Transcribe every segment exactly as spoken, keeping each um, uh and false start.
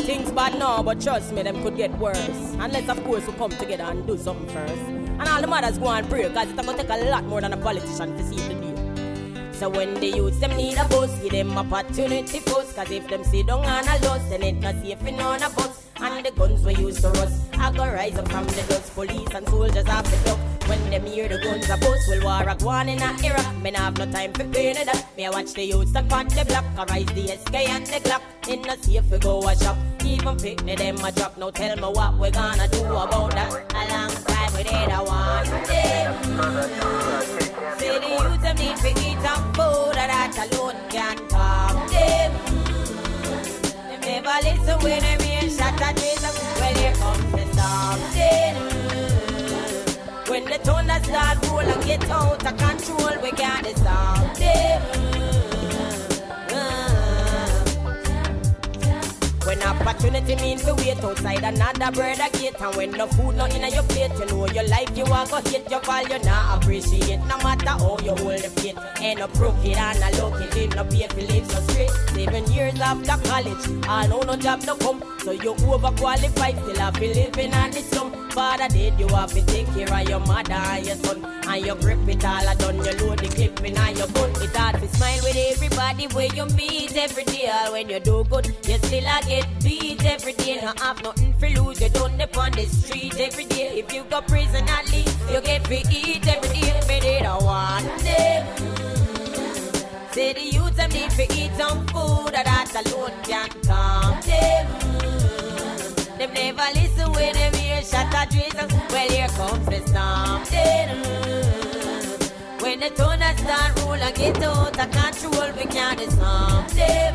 things bad now, but trust me, them could get worse. Unless, of course, we come together and do something first. And all the mothers go and pray, because it's going to take a lot more than a politician to see the deal. So when the youths them need a bus, give them opportunity first. Cause if them sit down on a loss, then it's not safe in on a bus. And the guns we used to rust, I go rise up from the dust. Police and soldiers have the duck. When them hear the guns a bust, will war a go on in a era. Me nah have no time for pain of that. Me I watch the youths up on the block, I rise the S K and the Glock. In the safe we go a shop, even pick me them a drop. Now tell me what we gonna do about that. A long time we did a one day. Say the youths them need to eat some food, that alone can calm them. Them never listen when them hear shot at Jesus. Well here comes the storm then. When the thunder start roll and get out of control, we can't stop them. When opportunity means to wait outside another brother gate. And when no food not in your plate, you know your life you are go hit. Your value not appreciate. No matter how you hold the faith. Ain't no broken and a lucky. Live no pay for live so straight. Seven years after college, I know no job no come. So you overqualified, still have to living on the slum. Father dead, you have to take care of your mother and your son. And you grip it all a done, you load the clip in and you gun. It's hard to smile with everybody where you meet every day. All when you do good, you still a get beat every day. No have nothing for lose, you don't dip on the street every day. If you go prison at least, you get to eat every day. But they don't want them. Say the youth them need to eat some food, that alone can calm them. Them never listen when them hear shot at Jesus. Well, here comes the storm then. When the thunder start roll and get out of control, we can't stop them.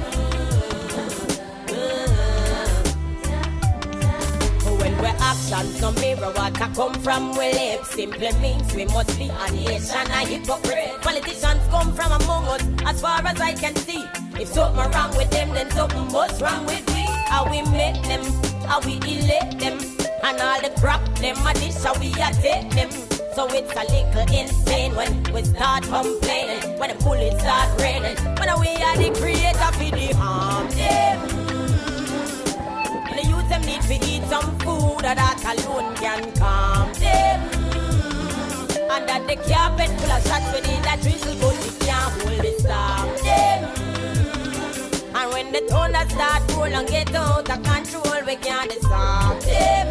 When we actions no mirror what I come from, we live simply means we must be a nation a hypocrite. Politicians come from among us, as far as I can see. If something wrong with them, then something must wrong with we. How we make them, how we elect them, and all the crap them a dish, how we a take them. So it's a little insane when we start complaining, when the bullets start raining, when we are the creator for the harm them. And the youth them need to eat some food, that alone can calm them. And that the carpet full of shots with it that drizzle, but it can't hold the storm them. And when the thunder start roll and get out of control, we can't stop them.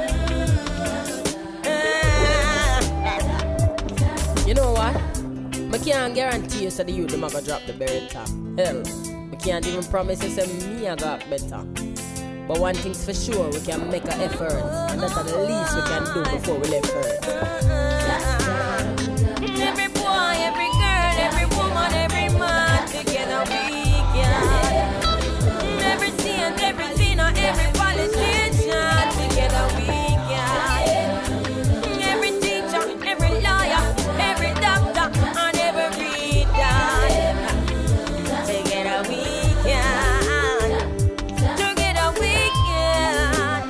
You know what? I can't guarantee you that the youth them are going to drop the beretta. Hell, we can't even promise you that me I got better. But one thing's for sure, we can make an effort. And that's the least we can do before we leave first. Every boy, every girl, every woman, every man, together we can. Every saint, every sinner, every politician, together we can. Every teacher, every lawyer, every doctor, and every reader, together we can. Together we can.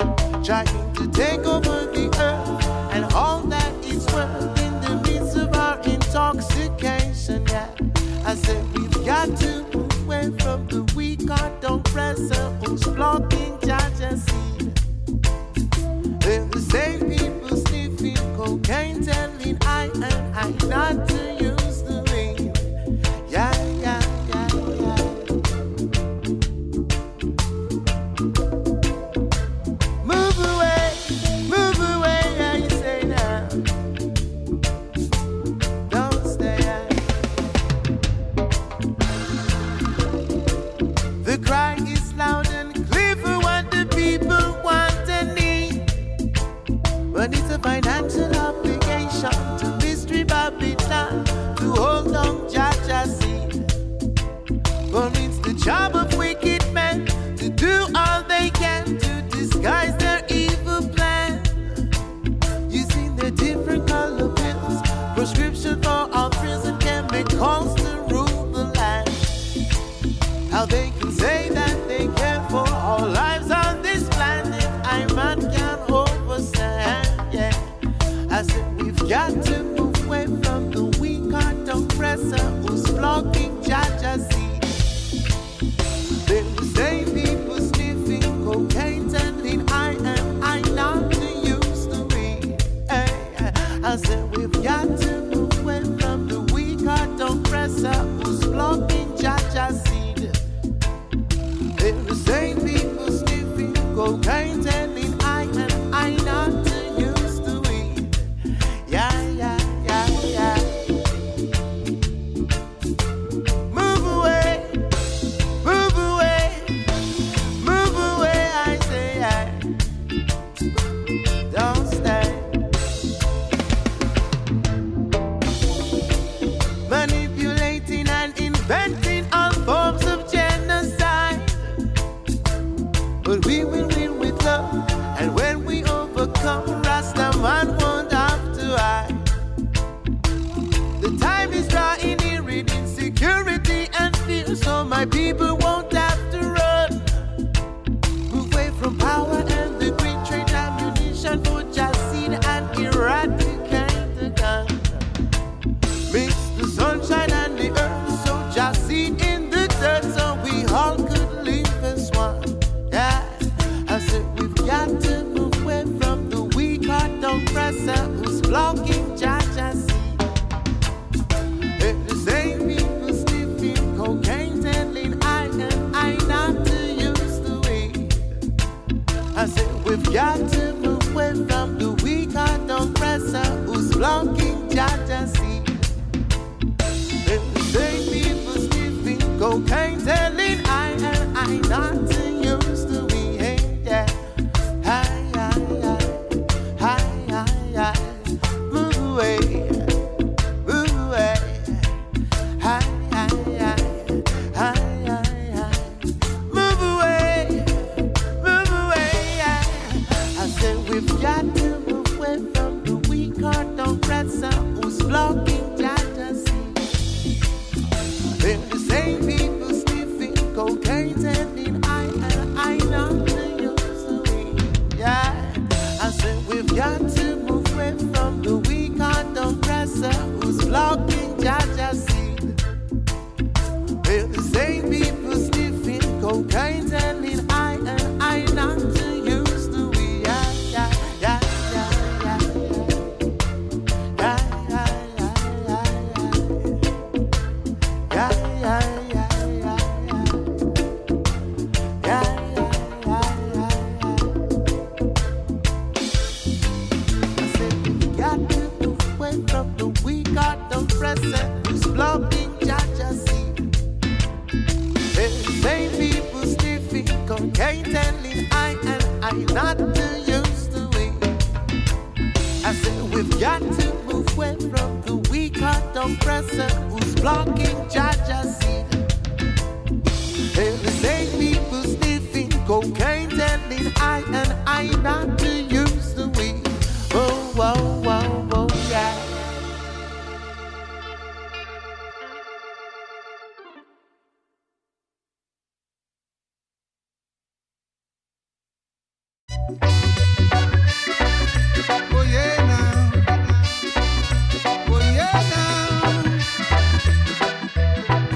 Trying to take over the earth and all that is worth in the midst of our I said we've got to move away from the weak carton presser who's blocking Jaja's seed. They're the same people sniffing cocaine, telling I and I not to use the weed. Yeah, yeah, yeah, yeah. Move away, move away, yeah, you say now. Don't stay. The cry is loud and clear for what the people want and need. But it's a financial obligation to Mystery Babylon to hold on Jaja's seed. For it's the job of wicked men to do all they can to disguise their evil plan. Using their different color pills, prescription for all prison chemicals to rule the land. How they can say that they care for all lives on this planet, I man can't overstand. Yeah, I said we've got to move away from the weak carton presser who's blocking Jaja's seed. They're the same people sniffing cocaine, telling I and I not to use the weed. Hey, I said we've got to move away from the weak carton presser who's blocking Jaja's seed. They're the same people sniffing cocaine, telling I and I not to use the weed. Yeah, yeah, yeah, yeah. Move away, move away, move away, I say, yeah. Don't stay. Manipulating and inventing all forms of genocide. But we will win with love, and when we overcome, Rastaman won't have to hide. The time is drawing near with insecurity and fear, so my people won't have to run. Move away from power and the great trade ammunition for Jasid and eradicate the gun. Mix the sunshine and the earth, so Jasid in the dirt, so we all could live as one. Yeah, I said we've got to move away from the weak carton presser who's blocking Jaja's seed. And the same people sniffing cocaine, telling I and I not to use the weed. I said we've got to move away from the weak carton presser who's blocking Jaja's seed. And the same people sniffing cocaine, telling I and I not to use the weed. Yeah, hi, hi, hi, hi, hi, hi. Move away, move away. Hi, hi, hi, hi, hi, hi. Move away, move away. Yeah. I said we've got to move away from the weak carton presser who's blocking Jaja's seed. They're the same people sniffing cocaine, telling I and I not to use the weed. Yeah, I said we've got to move away from the weak carton presser who's blocking Jaja's seed. They're the same people sniffing cocaine, telling I and I not to use the weed. Yeah, yeah, yeah, yeah, yeah, yeah, yeah, yeah, yeah, yeah, yeah, yeah, yeah, yeah, yeah. I said we've got to move away from the weak carton presser who's blocking Jaja's seed. They're the same people sniffing cocaine, telling I and I not to use the weed. I said we've got to move away from the weak carton presser who's blocking Jaja's seed. They're the same people sniffing cocaine, telling I and I not to use the weed. Oh, oh, oh, oh, yeah. Oh yeah now, oh yeah now.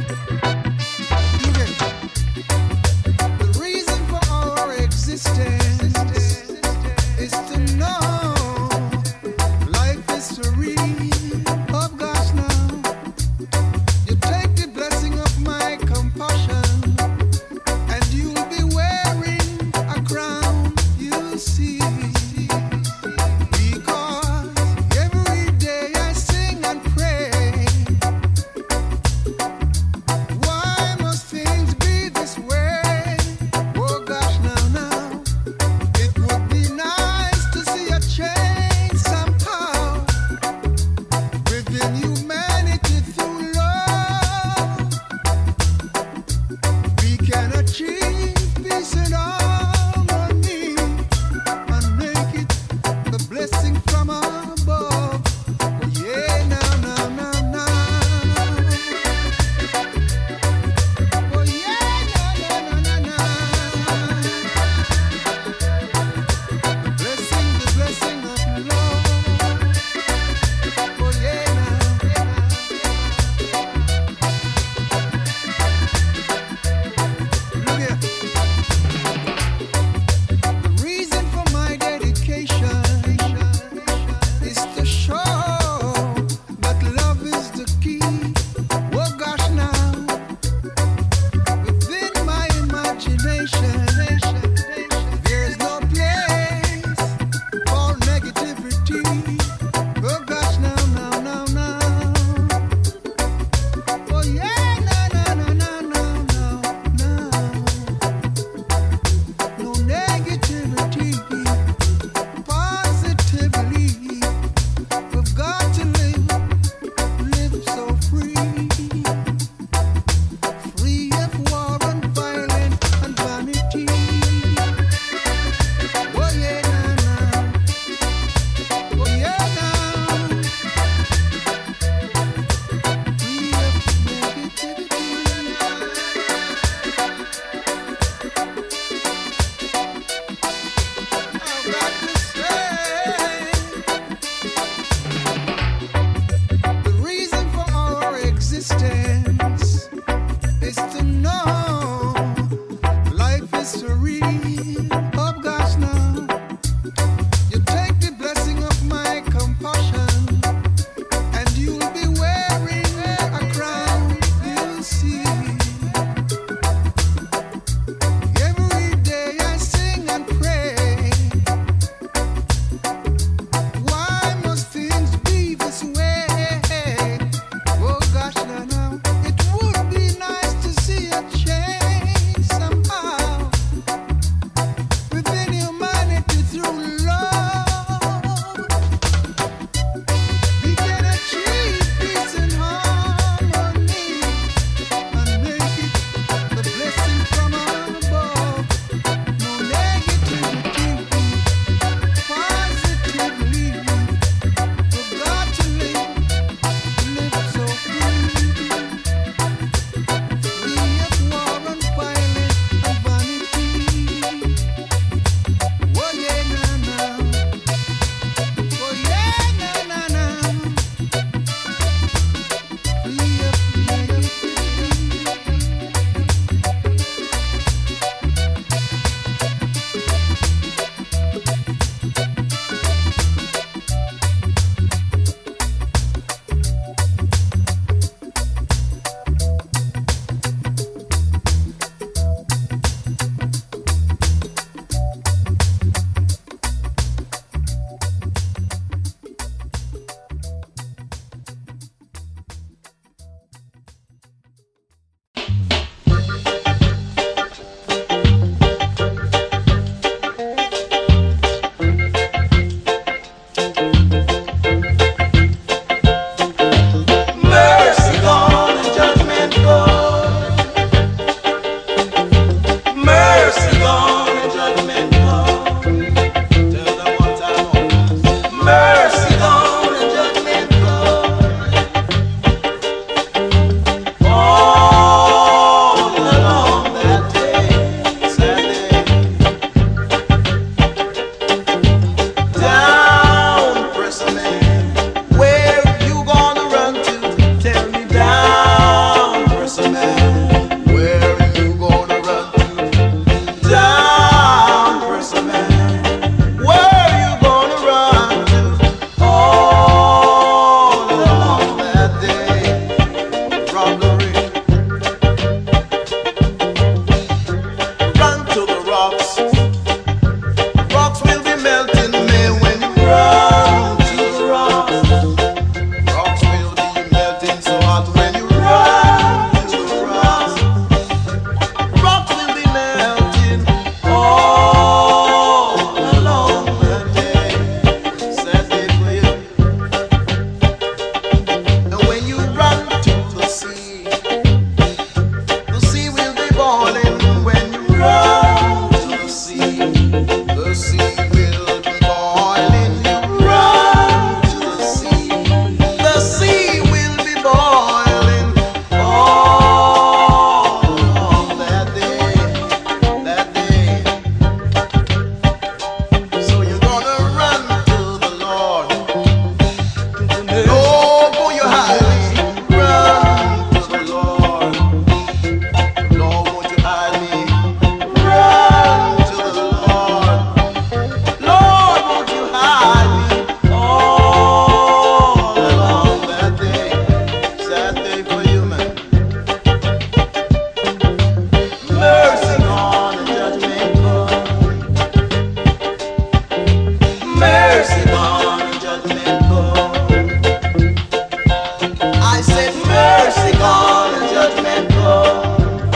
mercy gone, judgment gone. I said mercy gone, judgment gone.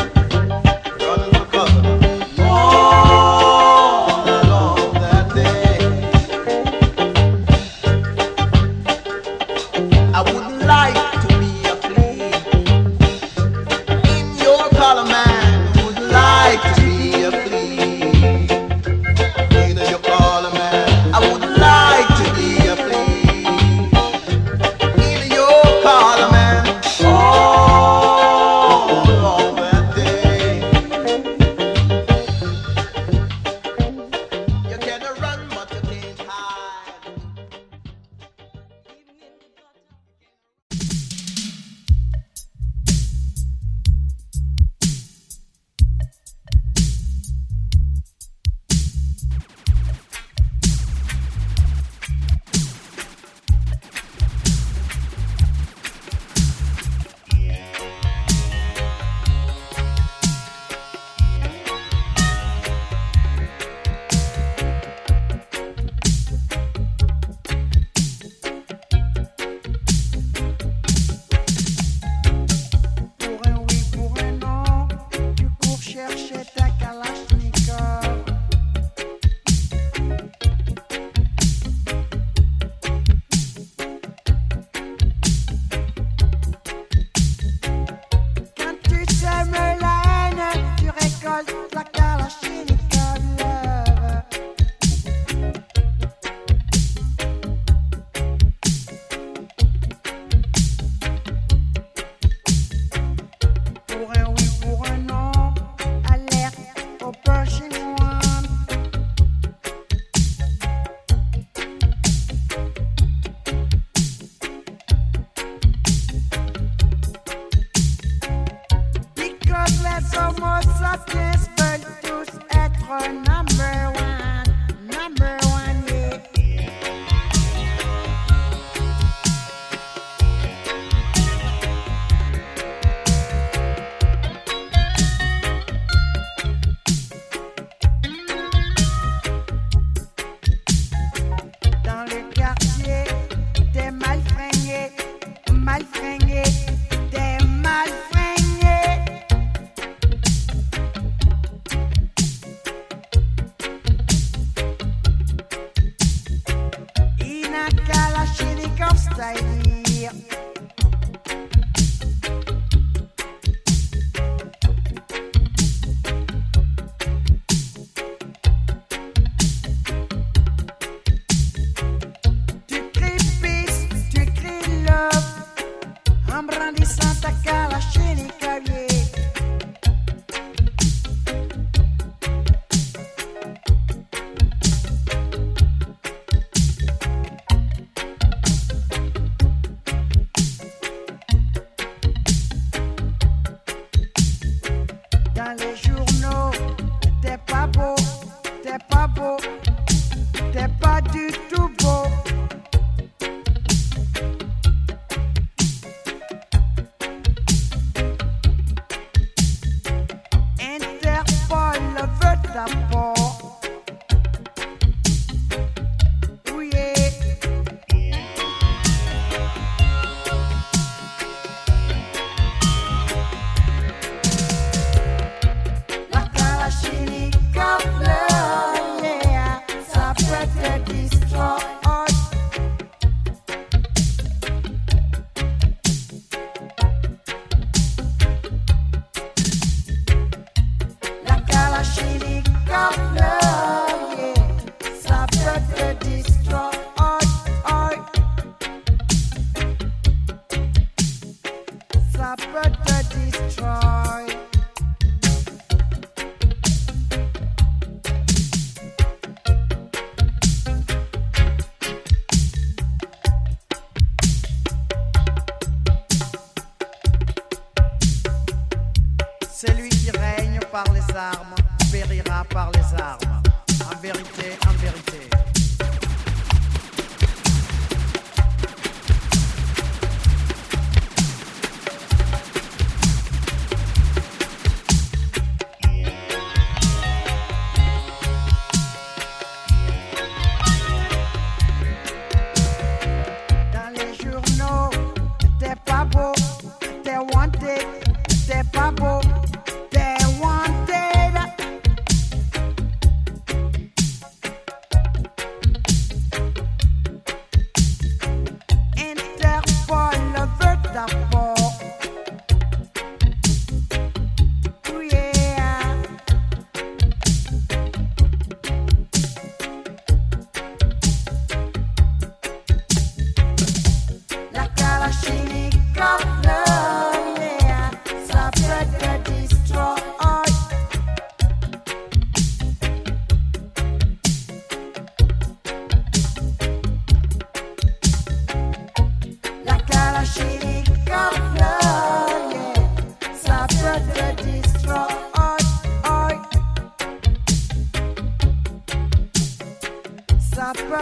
Celui qui règne par les armes périra par les armes. En vérité, en vérité.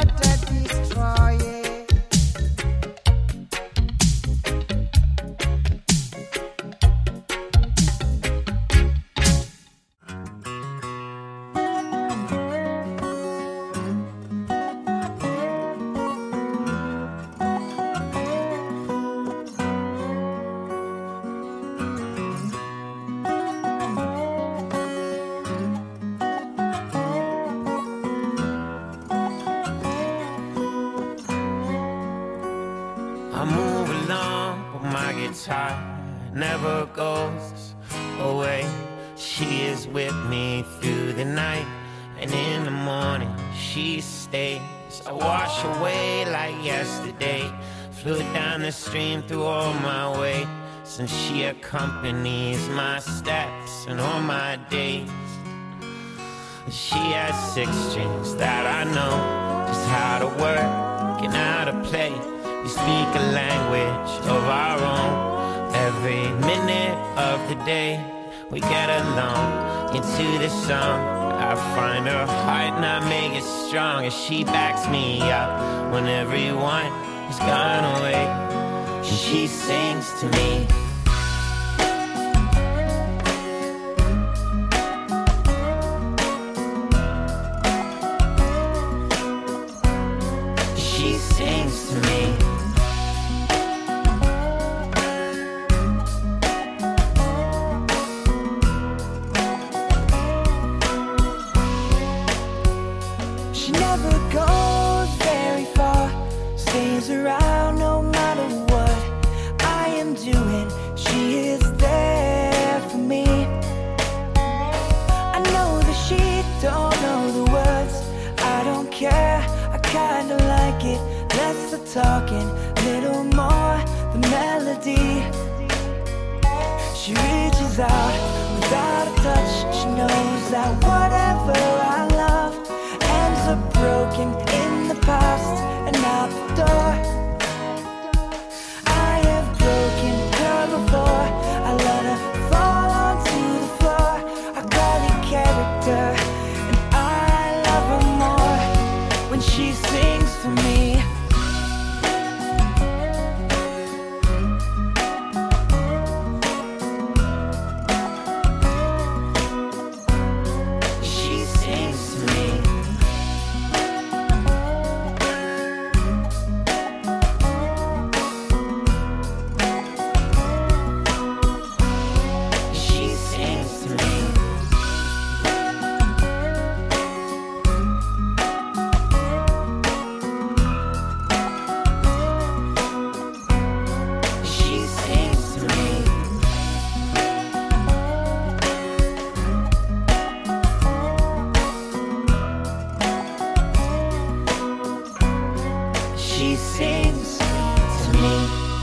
to destroy it. I move along, but my guitar never goes away. She is with me through the night, and in the morning she stays. I wash away like yesterday, flew down the stream through all my way, since she accompanies my steps and all my days. She has six strings that I know just how to work and how to play. We speak a language of our own. Every minute of the day we get along into the song. I find her heart and I make it strong, as she backs me up when everyone has gone away. She sings to me. She sings to me. She never goes very far, stays around no matter what I am doing. She is there for me. I know that she don't know the words. I don't care, I kinda like it. Less the talking, little more the melody. She reaches out without a touch. She knows that whatever I love ends up broken in the past and out the door. I have broken her before. I let her fall onto the floor. I call it character, and I love her more when she sings for me. She sings to me. She sings to me. She sings to me. She sings to me.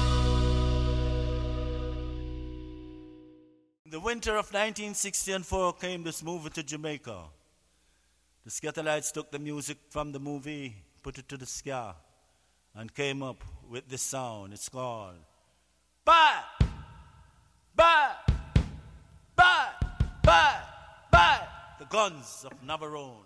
In the winter of nineteen sixty-four came this movie to Jamaica. The Skatalites took the music from the movie, put it to the ska, and came up with this sound. It's called Bye! Bye! Bye! Bye! Bye! The Guns of Navarone.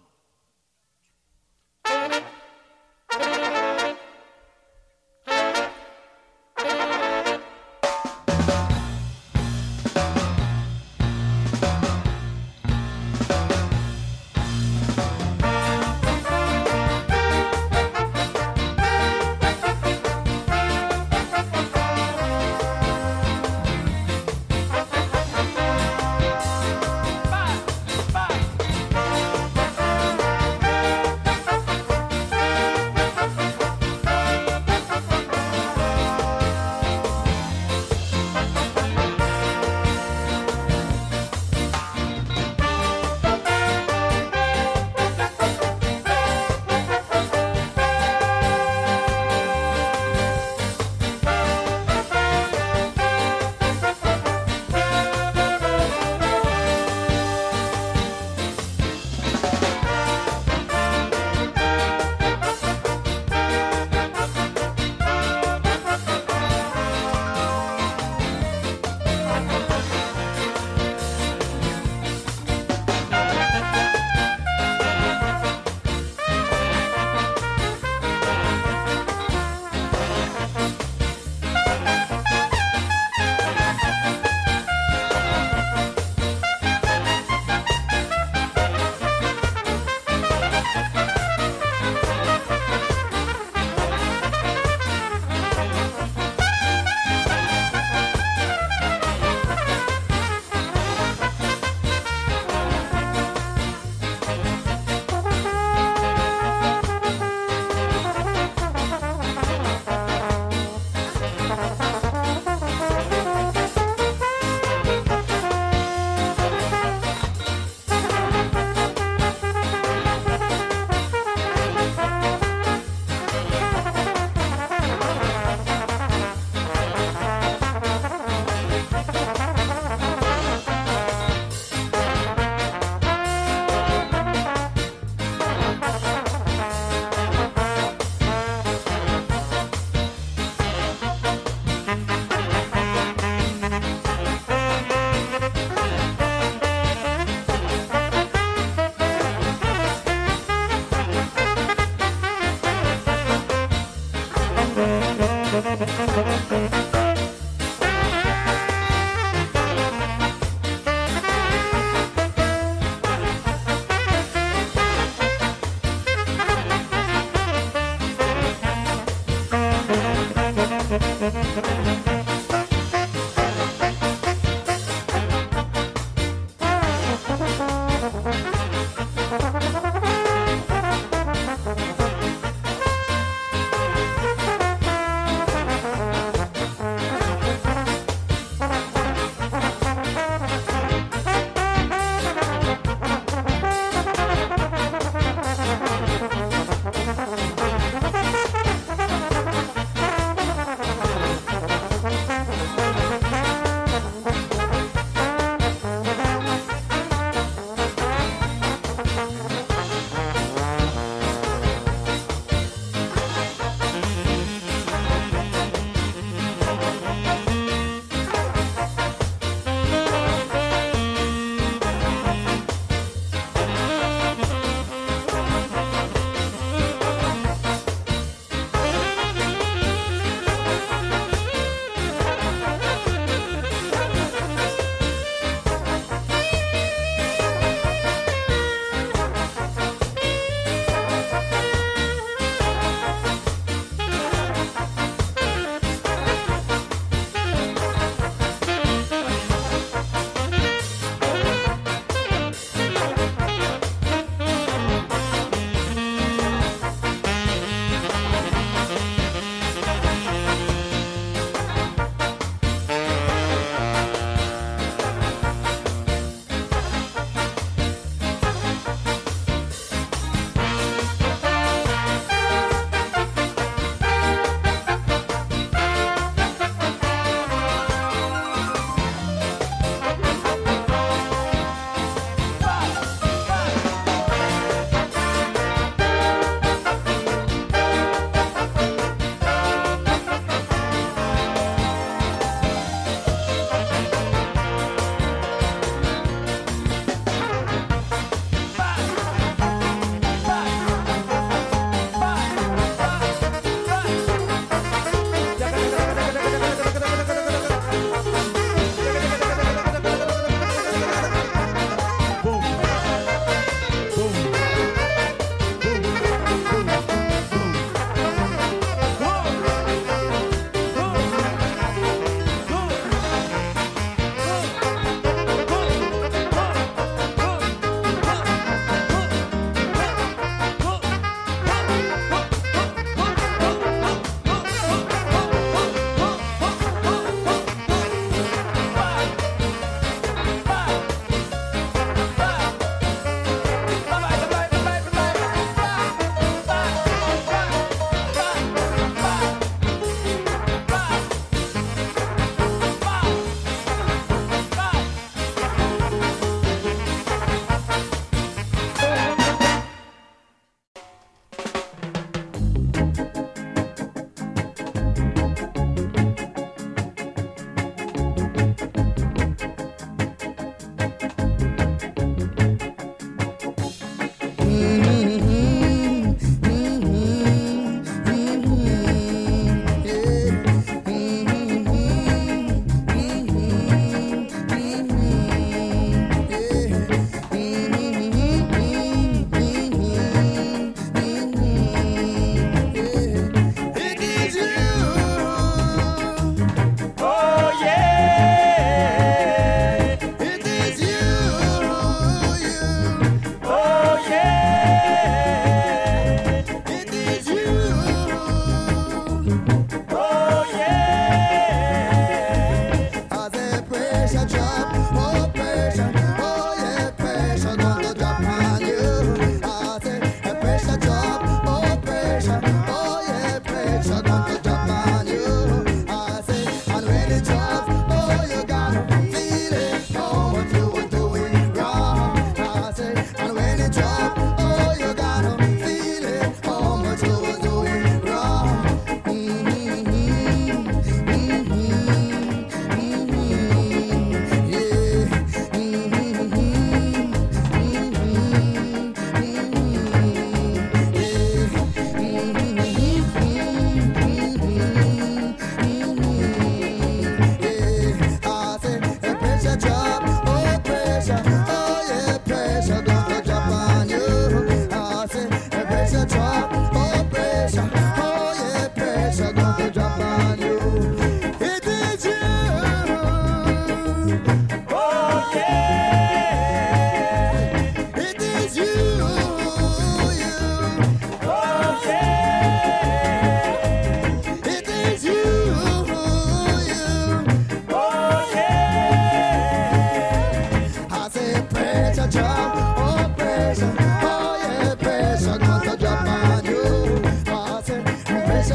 Bye, bye.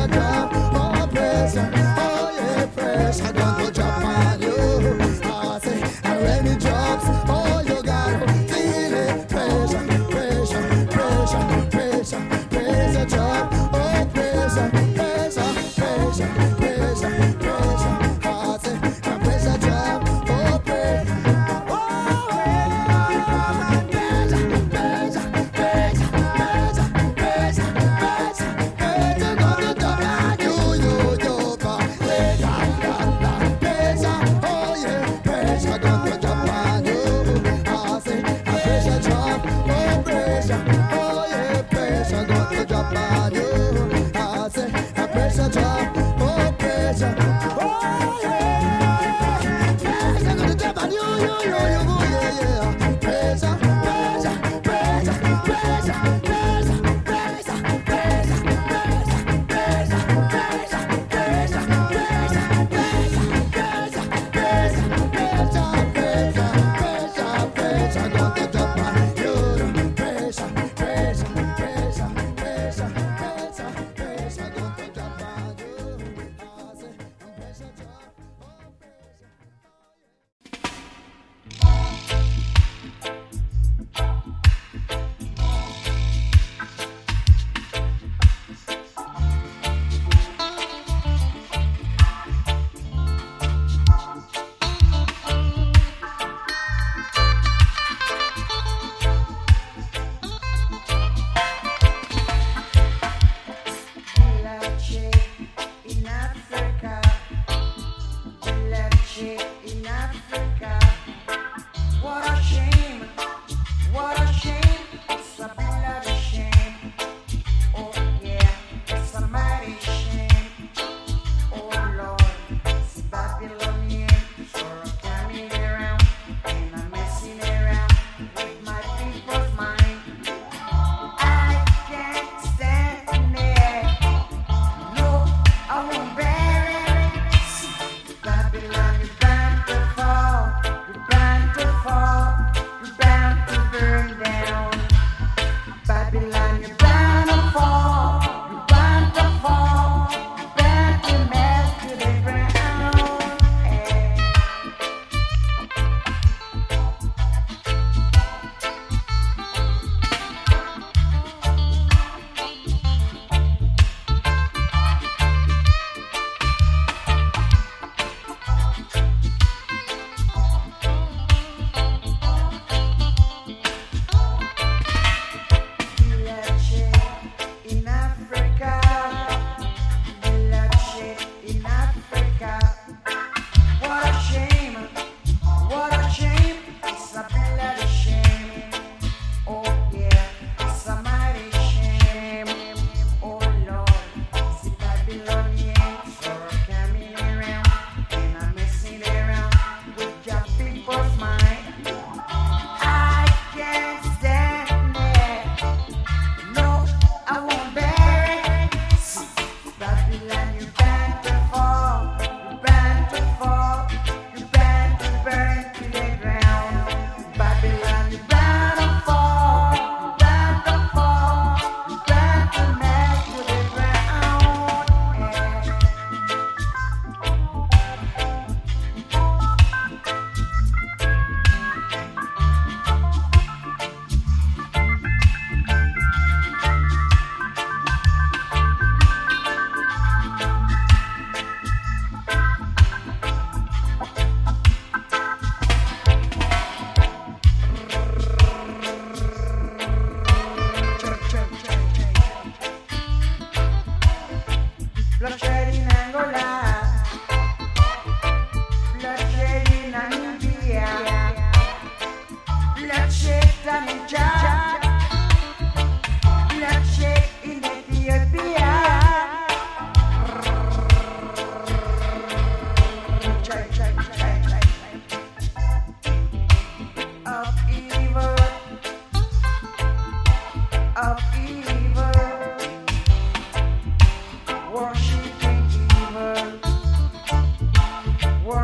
pressure drop, oh pressure, oh yeah, pressure gonna drop on you. I say, and when it drops, oh you gotta feel it. Pressure, pressure, pressure, pressure, pressure drop, oh pressure, pressure, pressure, pressure, pressure. I say, and pressure drop, oh pressure.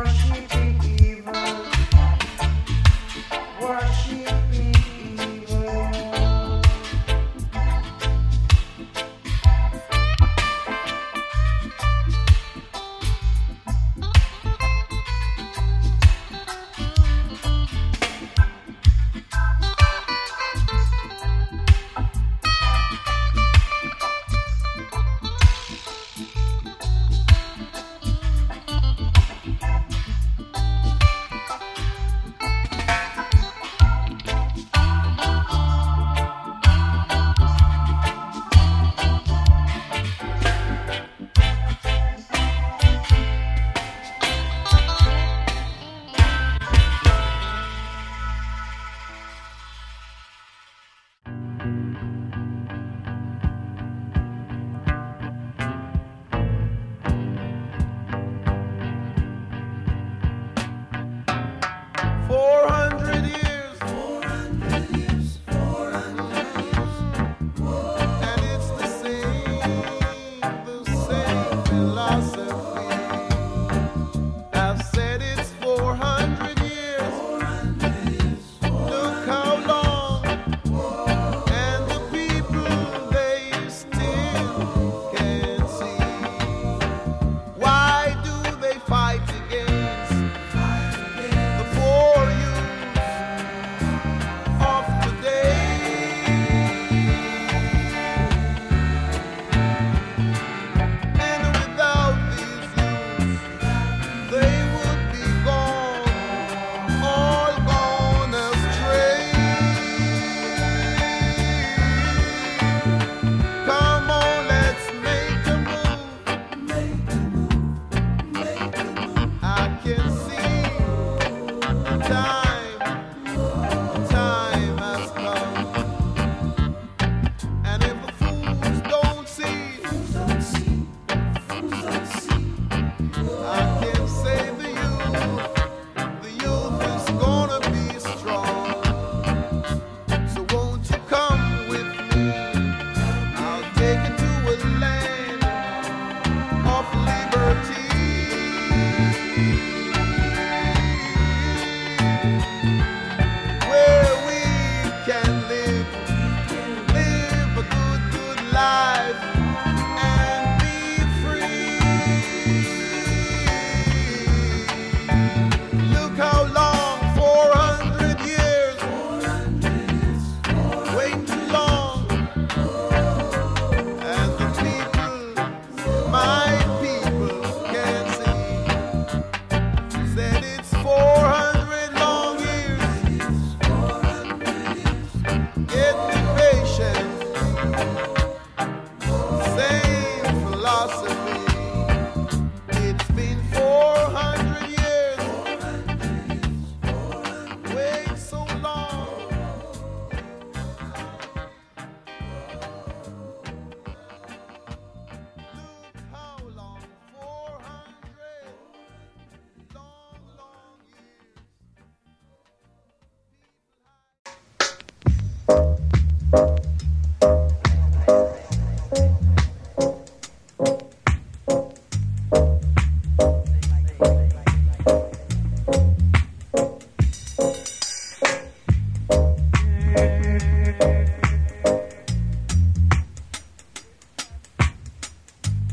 Worshiping evil.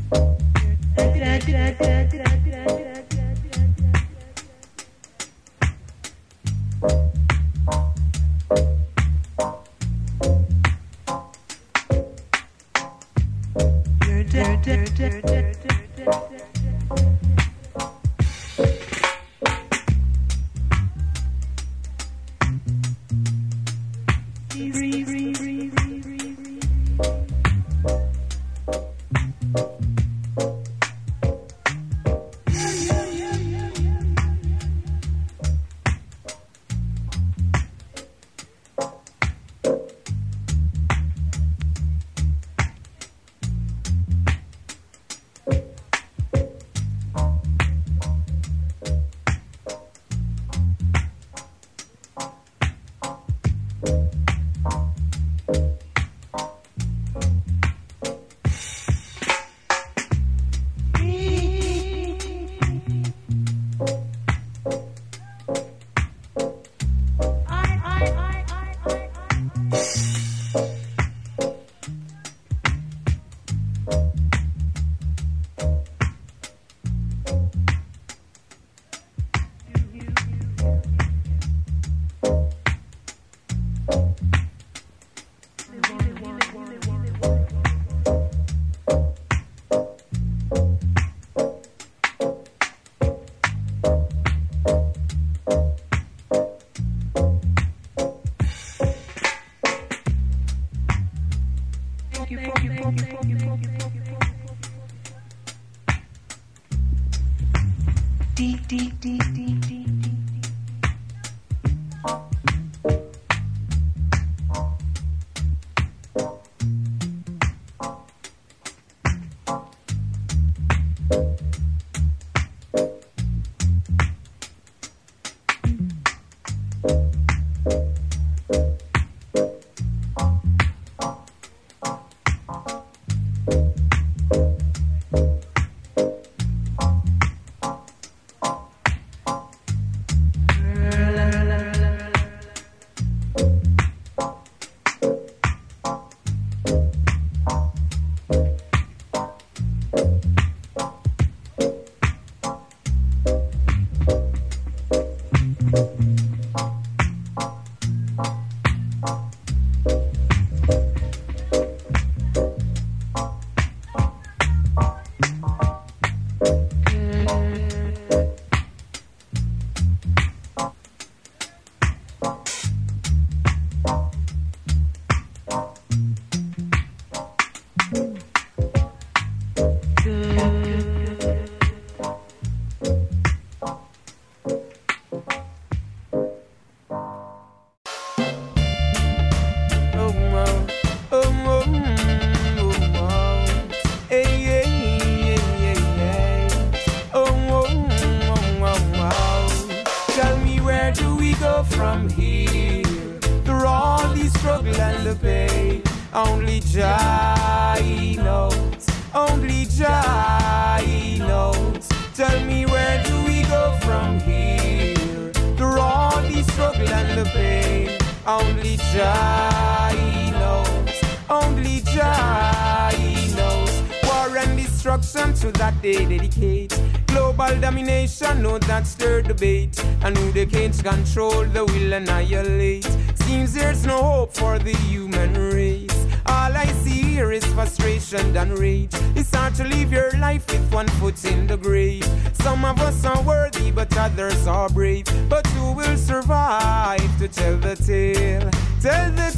Control the will annihilate. Seems there's no hope for the human race. All I see here is frustration and rage. It's hard to live your life with one foot in the grave. Some of us are worthy, but others are brave. But who will survive to tell the tale? Tell the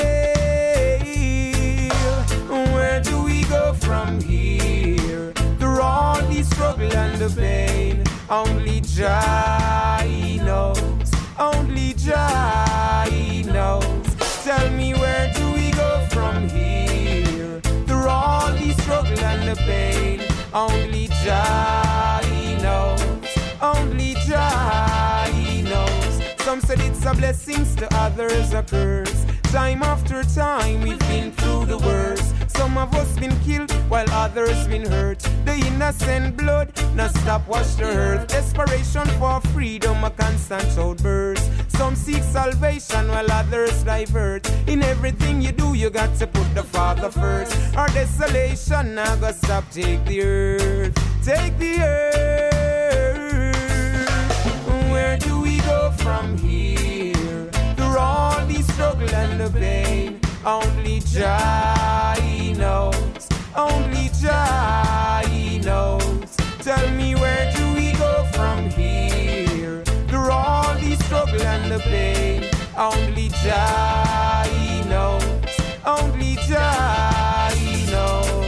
tale. Where do we go from here? Through all the struggle and the pain, only Jah knows. Only Jah knows. Tell me, where do we go from here? Through all the struggle and the pain, only Jah knows. Only Jah knows. Some said it's a blessing, to others a curse. Time after time we've been through the worst. Some of us been killed while others been hurt. The innocent blood, now stop wash the earth. Desperation for freedom, a constant outburst. Some seek salvation while others divert. In everything you do, you got to put the Father first. Our desolation now go stop, take the earth, take the earth. Where do we go from here? Through all the struggle and the pain, only Jah knows, only Jah knows. Tell me, where do we go from here? Through all the struggle and the pain, only Jah knows, only Jah knows.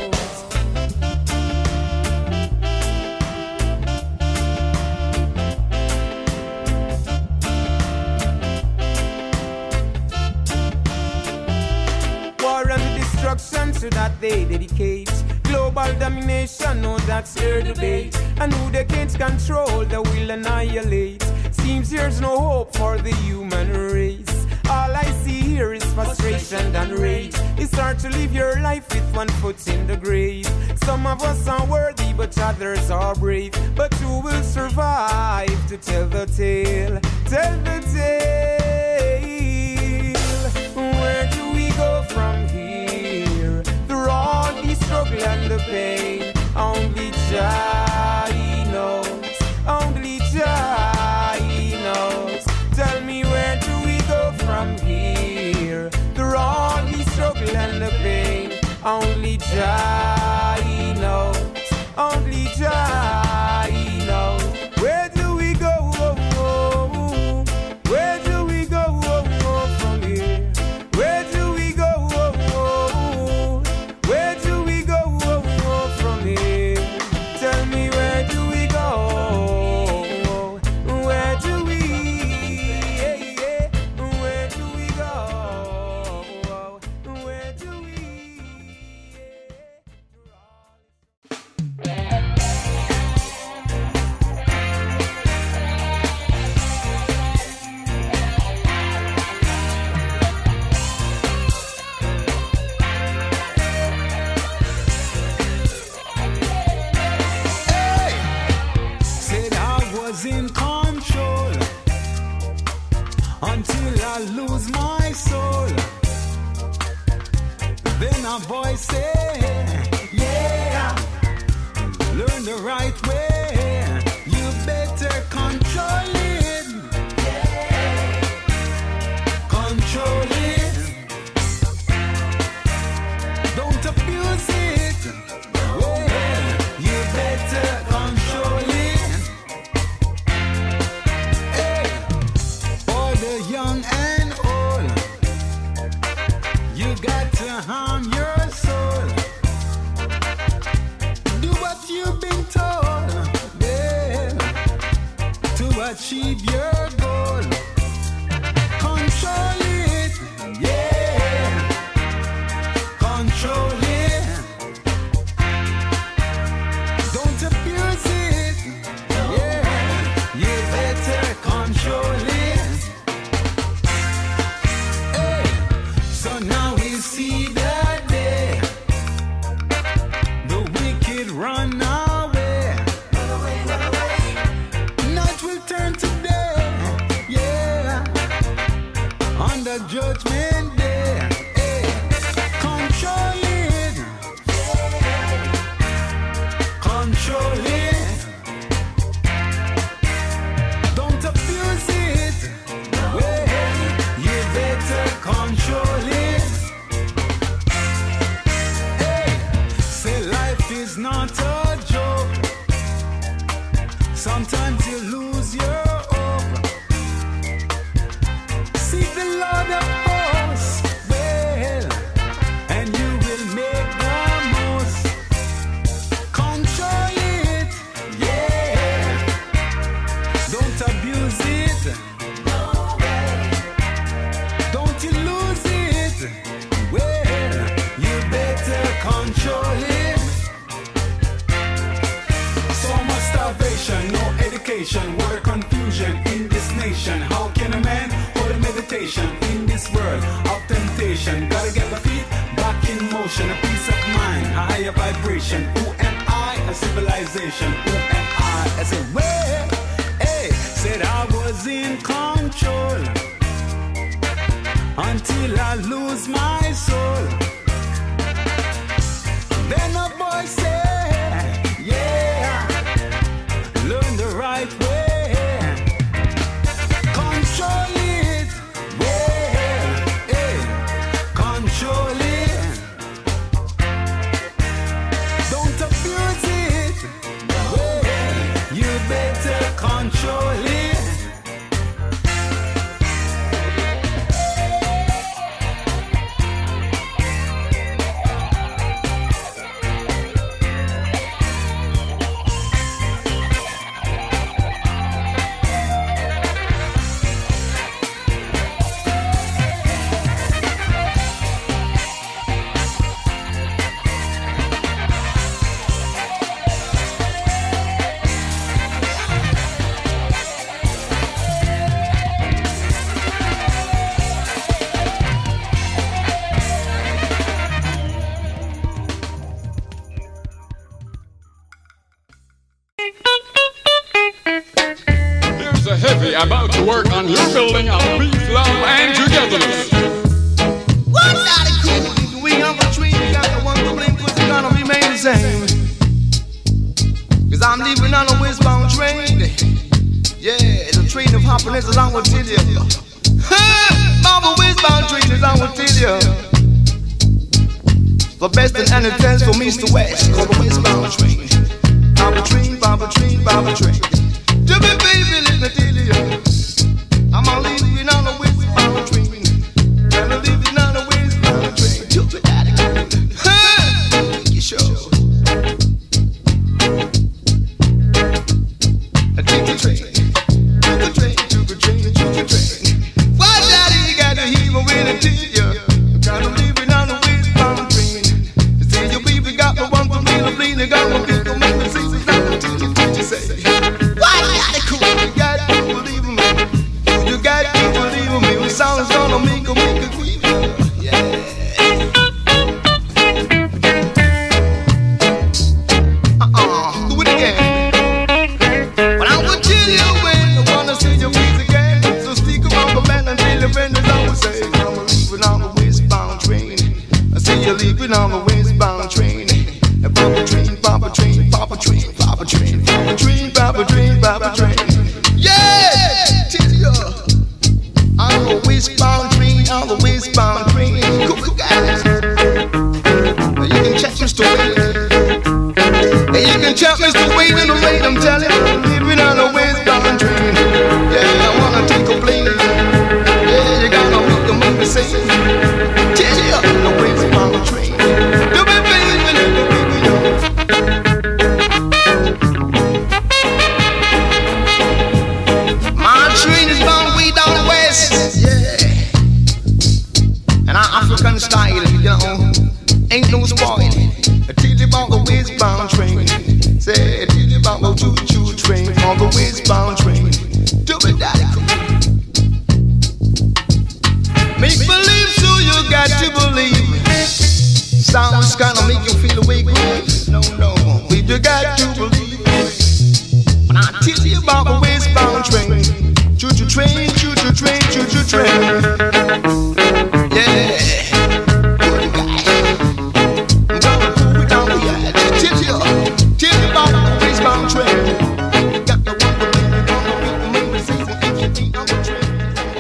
War and destruction to that they dedicate. Global domination, no, that's their debate. And who they can't control, they will annihilate. Seems there's no hope for the human race. All I see here is frustration and rage. It's hard to live your life with one foot in the grave. Some of us are worthy, but others are brave. But who will survive to tell the tale? Tell the tale. Where do we go from here? Through all the struggle and the pain, only Jah knows, only Jah knows. Tell me, where do we go from here? Through all the struggle and the pain, only Jah knows, only Jah knows. Where do we go? Where do we go from here? Where do we go? Where do we go from here? Tell me, where do we go? Where do we? Where do we go? Where do we? Said I was in control until I lose my soul. Then a voice said, yeah, learn the right way. You better control it. Yeah. Control it. Don't abuse it. Yeah. You better control it. Hey, for the young and old, you got to harm your soul. Do what you've been told, yeah, to achieve your goal. Control it, yeah, control it. Don't abuse it, yeah, you better control it. Hey, so now we see that day the wicked run away. Night will turn to day, yeah, on the judgment day. Hey, control it, control it. Don't abuse it, yeah, you better control it. Hey, say life is not a joke. Sometimes you lose your hope. Seek the Lord of hosts, well, and you will make the most. Control it, yeah. Don't abuse it. Don't you lose it. Well, you better control it. So much starvation, no education, what a confusion in this nation. How can a man hold a meditation in this world of temptation? Gotta get my feet back in motion, a peace of mind, a higher vibration. Who am I? a civilization. Who am I? I said, well, hey, said I was in control until I lose my soul. Then a voice said, yeah, learn the right way. Control it, well, hey, control it. Don't abuse it, well, you better control it. About to work on your building of peace, love, and togetherness. What not a cool? We have a tree, we got the one to blame, cause it's gonna remain the same. Cause I'm leaving on a westbound train. Yeah, the train of happiness is I will tell you. On the westbound train is I will tell you. The best and it stands for east to west, called the westbound train. Baba train, Baba train, Baba train. To me, baby, let me tell you, I'm a leaving on a westbound train. I'm a leaving on a westbound train. To me, daddy, ha! Make you show. I take the train, to the train, to the train, to the train. Why, daddy, you got to hear me when I tell you, I'm a leaving on a westbound train. You say your baby got the one for me, the bleed, they got my people, make me see the time to tell you what you say. You got to believe me. You got to believe me. The sound's gonna make a make a creep. Yeah. Uh-uh. Do it again. But I will tell you when I wanna see your face again. So stick around the band until your friend is always say, I'm leaving on the westbound train. I see you leaving on the westbound train. And Papa train, Papa train, Papa train, Papa train, Papa train, Papa train, Papa train. Yeah, tell you, on the westbound train, on the westbound train. Cool guys, you can check Mister Wayne, and you can check Mister Wayne in the rain. I'm telling you, I'm living on the westbound train. Yeah, I wanna take a plane. Yeah, you gotta make the movie say. Tell you, on the westbound train. Do me baby, little baby, yo. Train is bound way down west, yeah. And our African style, you know, ain't no spoiling. I tell you about the westbound train. Say, I tell you about the choo-choo train on the westbound train. Do it, daddy, cool. Make believe, so you got to believe. Sounds gonna make you feel awake. No, no, we you got to believe. When I tell you about the westbound train. Choo-choo train, choo-choo train, choo-choo train. Yeah. Good guy. I'm gonna pull it down the edge. Tell you, tell you about the westbound train. Got the one for me, gonna make the movie say so if you think I'm a train.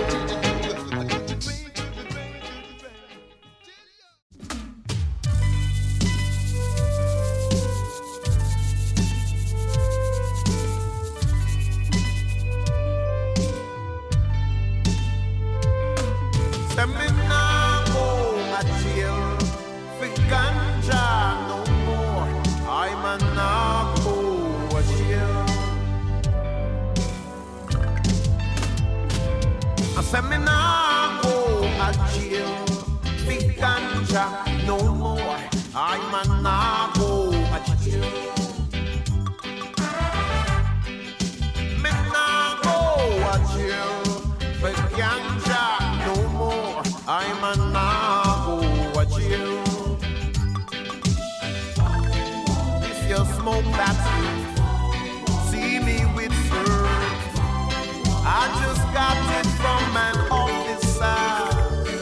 No more, I'm a nago at you. Me nago at you. But ganja no more, I'm a nago at you. If you smoke smoke that's new. See me with syrup. I just got it from an officer.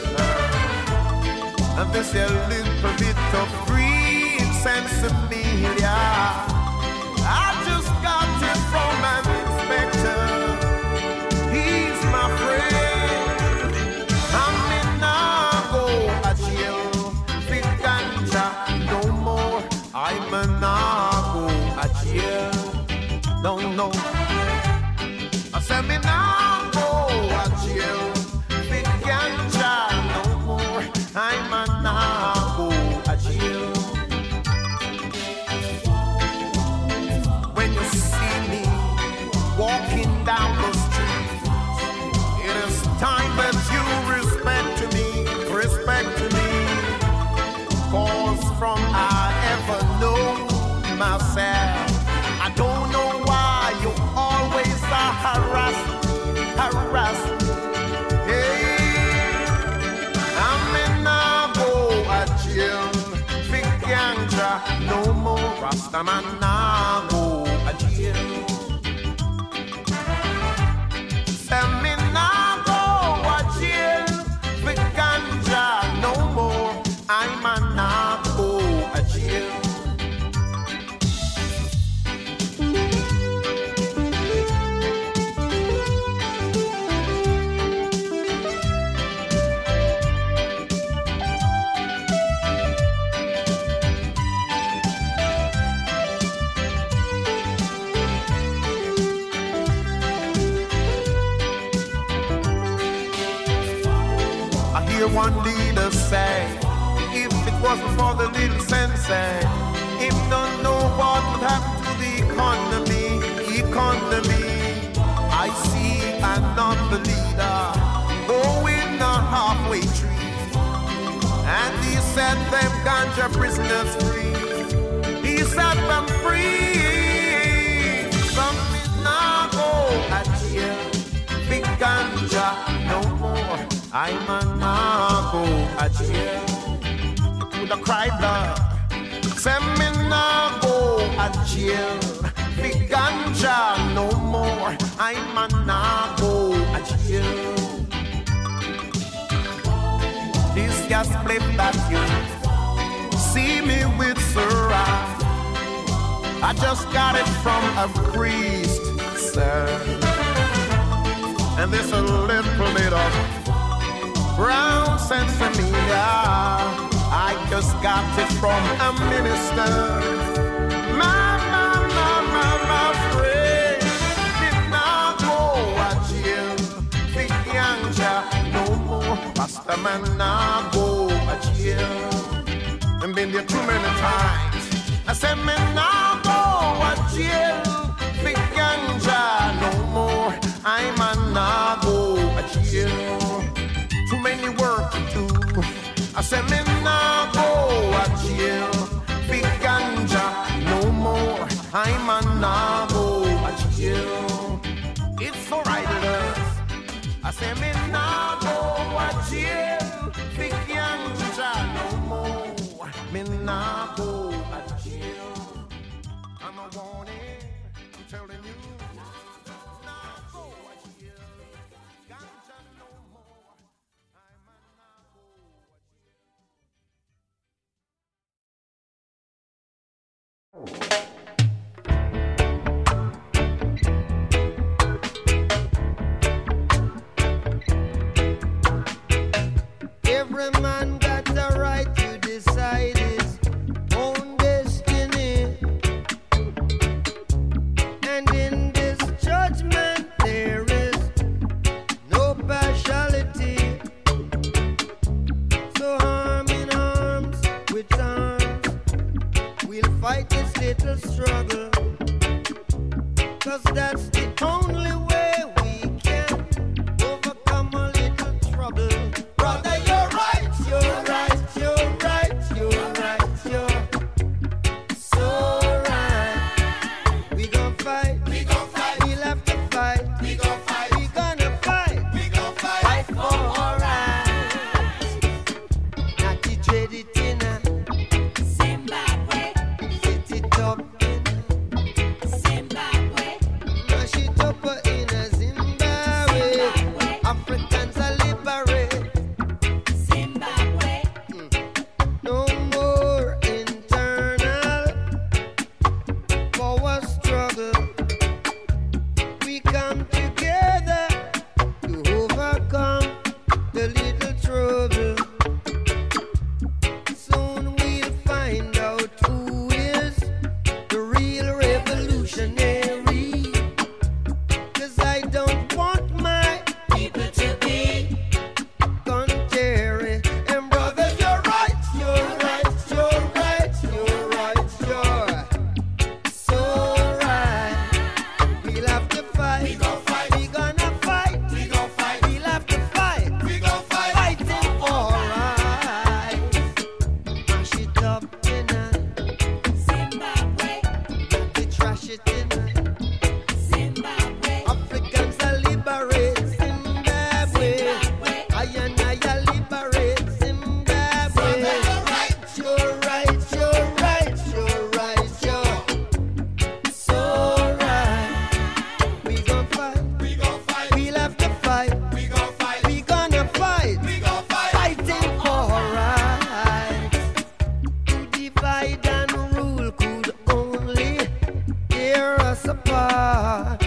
And this a little bit of green sensibilia. I just got it from an inspector. He's my friend. I'm in Nago a jail. Big ganja no more. I'm a Nago a jail. Don't know. I said me Nago a jail. Big ganja no more. I'm a Nago a jail. When you see me walking down the street, it is time that you respect me, respect me. Cause from I ever know myself, I don't know why you always are harassing, harassing. Hey, I'm in Nago a jail, big ganja, no more Rastaman Nago a jail. Send me Nago a jail, big ganja, no more. I'm a Nago a jail. I hear one leader say, if it wasn't for the little sensei, him don't know what would happen to the economy, economy. I see another leader going a halfway tree, and he set them ganja prisoners free. He set them free. Some is now go at jail. Big ganja no more. I'm a Nago a jail. Could have cried blood. Send me Nago a jail. Big ganja no more. I'm a Nago a jail. This gas flip that you see me with Sarah. I just got it from a priest, sir. And there's a little bit of brown sensimilia. I just got it from a minister. My, my, my, my, my friend did not go a jail. Big ganja no more. Pastor man not go a jail. And been there too many times. I said me not go a jail. Big ganja no more. I'm a not go a jail. Too many work to do. I said me nah go a jail. Big ganja no more. I'm a nah go a jail. It's alright with us. I said me nah go a jail. Big ganja no more. Me nah go a jail. I'm a warning. I'm telling you. Every man got the right to decide his own destiny. And in this judgment there is no partiality. So arm in arms with arms, we'll fight this little struggle. Cause that's the only way we can overcome a little trouble. Brother, you're right, you're right, you're right, you're right, you're so right. We gon' fight, we gon' fight, we'll have to fight, we gon' fight, we gonna fight, we gon' fight, fight for our rights. Not to trade it in a Zimbabwe, set it up in trash it in Zimbabwe. Africans are liberate Zimbabwe. I and I are liberate Zimbabwe. You're right, you're right, you're right, you're so right. We gon' fight, we gon' fight, we'll have to fight, we gon' fight, we gonna fight, we gon' fight, fighting for rights. To divide and rule could only tear us apart.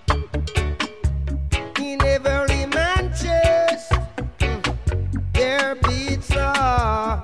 In every man's chest, their beats are.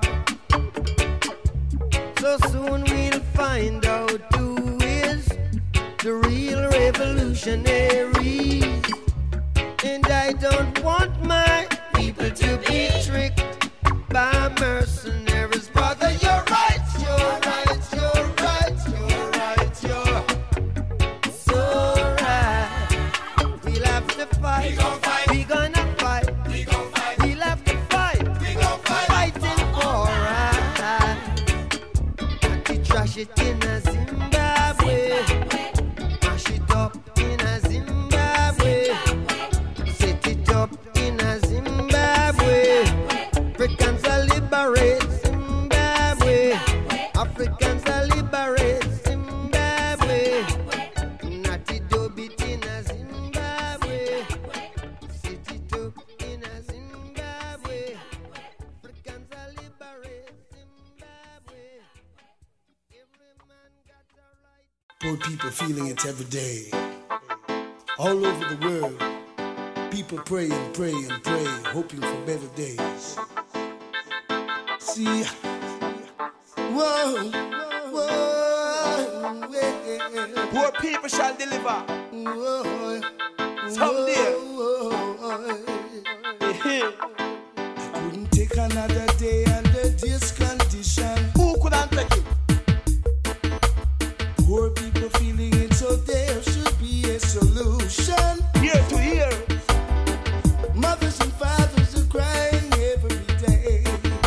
So soon we'll find out who is the real revolutionary. And I don't want my people to be tricked by mercenaries. Brother, you're right, you're right, you're right, you're right, you're so right. We'll have to fight, we gon' fight, we gonna fight, we gon' fight, we'll have to fight, we gon' fight, fighting for right. Trash it in a Zimbabwe. Mash it up in a Zimbabwe. Set it up in a Zimbabwe. Africans are liberate Zimbabwe. Africans are liberate Zimbabwe. Natty dub it in a Zimbabwe. Set it up in a Zimbabwe. Africans are liberate Zimbabwe. Poor people feeling it every day. All over the world, people pray and pray and pray, hoping for better days. See, whoa, whoa, yeah. Poor people shall deliver. Whoa, someday. I couldn't take another day under this condition. Who couldn't take it? Poor people feeling it, so there should be a solution. Year to year. Mothers and fathers are crying every day.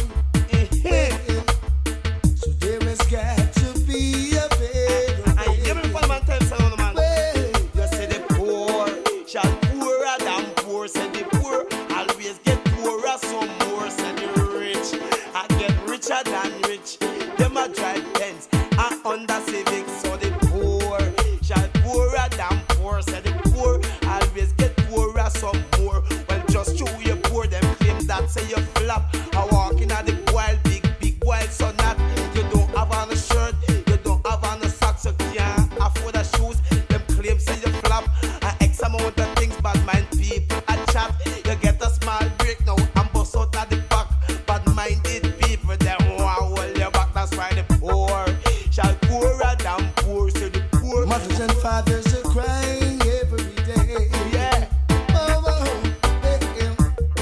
So there has got to be a better way. I give me one man tell someone, man. You say the poor shall poorer than poor. Say the poor always get poorer some more. Say the rich I get richer than rich. Them a drive Benz and Honda Civic. So the poor shall poorer than poor. Say the poor always get poorer some more. Well, just show you poor, them claim that say you flop. I walk in at the wild, big, big wild, so not you don't have on a shirt, you don't have on a socks, you can't afford the shoes. Them claim say you flop. An X amount of things, bad mind people a chat. You get a small break now and bust out at the back. Bad minded people, them want hold your back. That's why the poor shall poorer than poor. So the poor mothers and fathers are crying every day. Yeah. Oh, oh, hey, hey. Oh,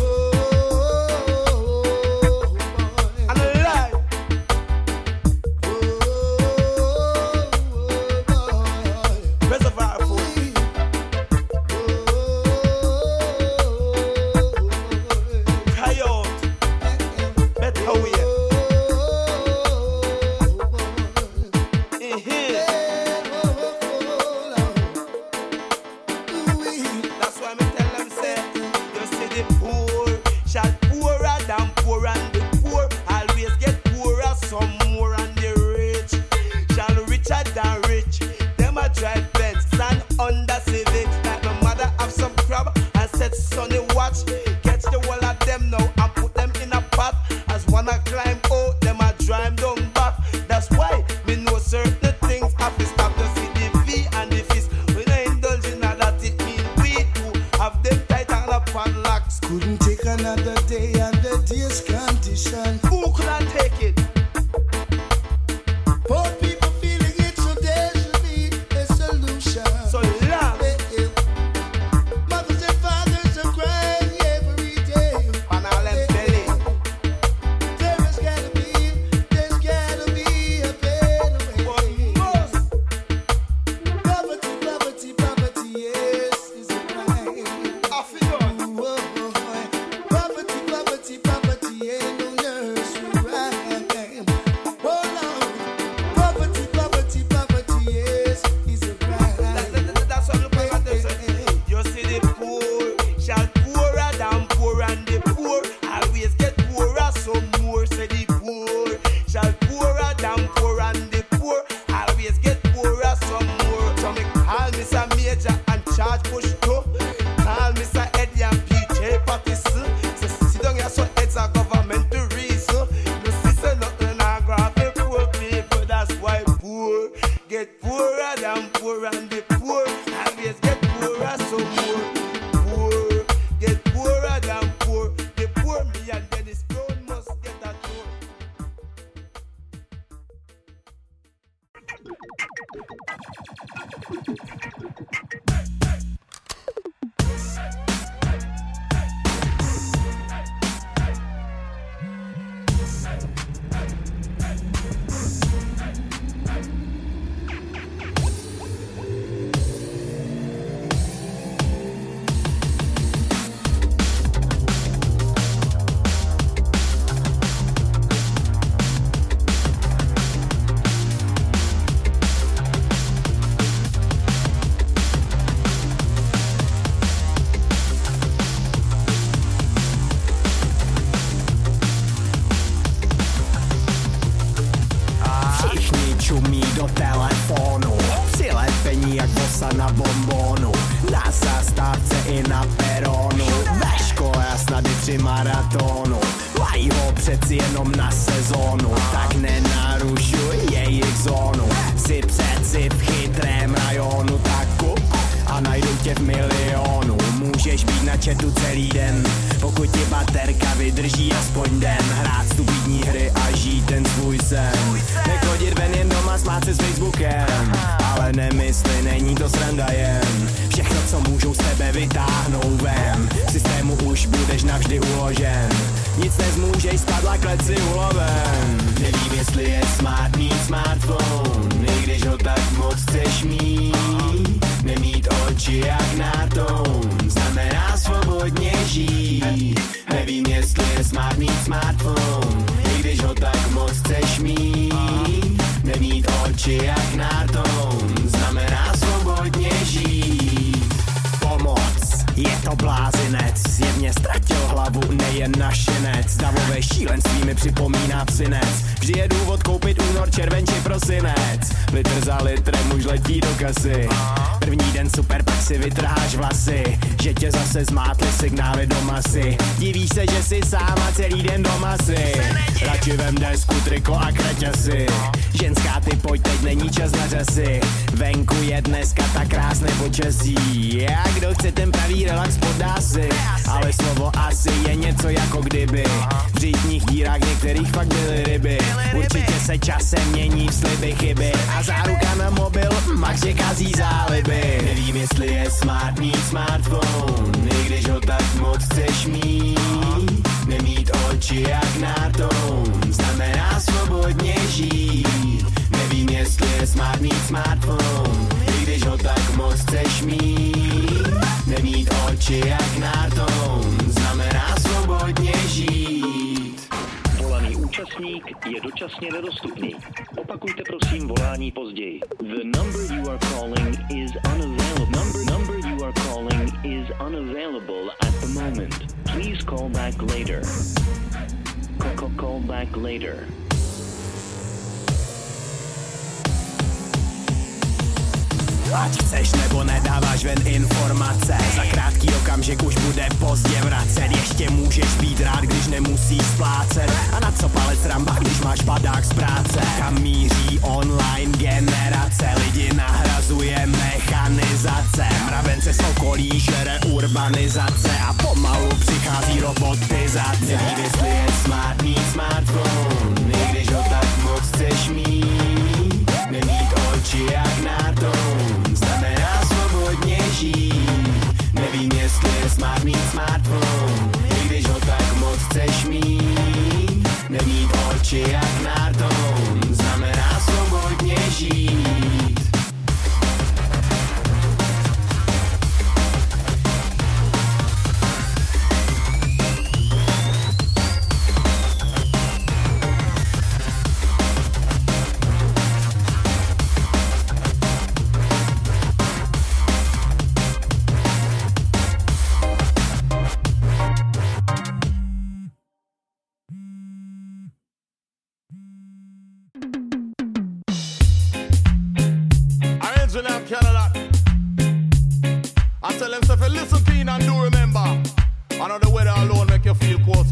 boy. I'm alive. Oh, boy. Reservoir food. Cry out. Better way. That's why me tell them say, you see the poor shall poorer than poor, and the poor always get poorer some more, and the rich shall richer than rich. Them a drive Benz and Honda Civic. Like my mother have some crab and said sonny watch. Catch the wall of them now and put them in a pot. As one a climb out, them a drive down back. That's why me know certain things have to stop. You see the V and the fist. When I indulge in that, it mean we too have them tight and up and locks. Couldn't take another day under this condition. Who couldn't take it? Poor people feeling it, so there should be manager and charge push to. Call Mister Eddie and P J Papis. So sit down here so it's a government to reason. No sister nothing I graphic poor people. That's why poor get poorer than poor and the poor always get poorer so poor. Poor get poorer than poor. The poor me and Dennis Brown must get a tour. Na bombonu, na zastávce i na peronu. Ve škole a snad i při maratonu. Mají ho přeci jenom na sezónu, tak nenarušuj jejich zónu. Si přeci v chytrém rajonu, tak kup a najdu tě v milionu. Můžeš být na chatu celý den, pokud ti baterka vydrží aspoň den. Hrát stupidní hry a žít ten svůj sen. Nechodit ven jen doma, smát se s Facebookem. Ale nemysli, není to sranda jen. Všechno, co můžou z tebe vytáhnout ven. V systému už budeš navždy uložen. Nic nezmůžeš, spadla kleci uloven. Nevím, jestli je smart mít smartphone, i když ho tak moc chceš mít. Nemít oči jak nátoun znamená svobodně žít. Nevím, jestli je smart mít smartphone, i když ho tak moc chceš mít. Nemít oči jak nátoun znamená svobodně žít. Pomoc, je to blázinec, zjevně ztratil hlavu nejen našinec. Davové šílenství mi připomíná psinec. Vždy je důvod koupit únor, červen či prosinec. Litr za litrem už letí do kasy. První den super, pak si vytrháš vlasy. Že tě zase zmátly signály do masy. Divíš se, že jsi sám a celý den doma si. Radši vem desku, triko a kraťasy. Ženská ty pojď, teď není čas na řasy. Venku je dneska tak krásné počasí. A kdo chce ten pravý relax, podá si. Ale slovo asi je něco jako kdyby. V řitních dírách některých fakt byly ryby. Určitě se časem mění v sliby chyby. A záruka na mobil, max je kazí záliby. Nevím, jestli je smart mít smartphone, i když ho tak moc chceš mít. Nemít oči jak nátoun znamená svobodně žít. Nevím, jestli je smart mít smartphone, i když ho tak moc chceš mít. Nemít oči jak nátoun znamená svobodně žít. Volaný účastník je dočasně nedostupný. Opakujte prosím volání později. The number you are calling is unavailable. Number number you are calling is unavailable at the moment. Please call back later. Call, call, call back later. Ať chceš nebo nedáváš ven informace, za krátký okamžik už bude pozdě vracet. Ještě můžeš být rád, když nemusíš splácet. A na co palec ramba, když máš padák z práce. Kam míří online generace, lidi nahrazuje mechanizace. Mravence z okolí žere urbanizace a pomalu přichází robotizace. Nevím, jestli je smart mít smartphone, i když ho tak moc chceš mít. Nemít oči jak nátoun znamená svobodně žít. Nevím, jestli je smart mít smartphone, i když ho tak moc chceš mít. Nemít oči jak nátoun znamená svobodně žít.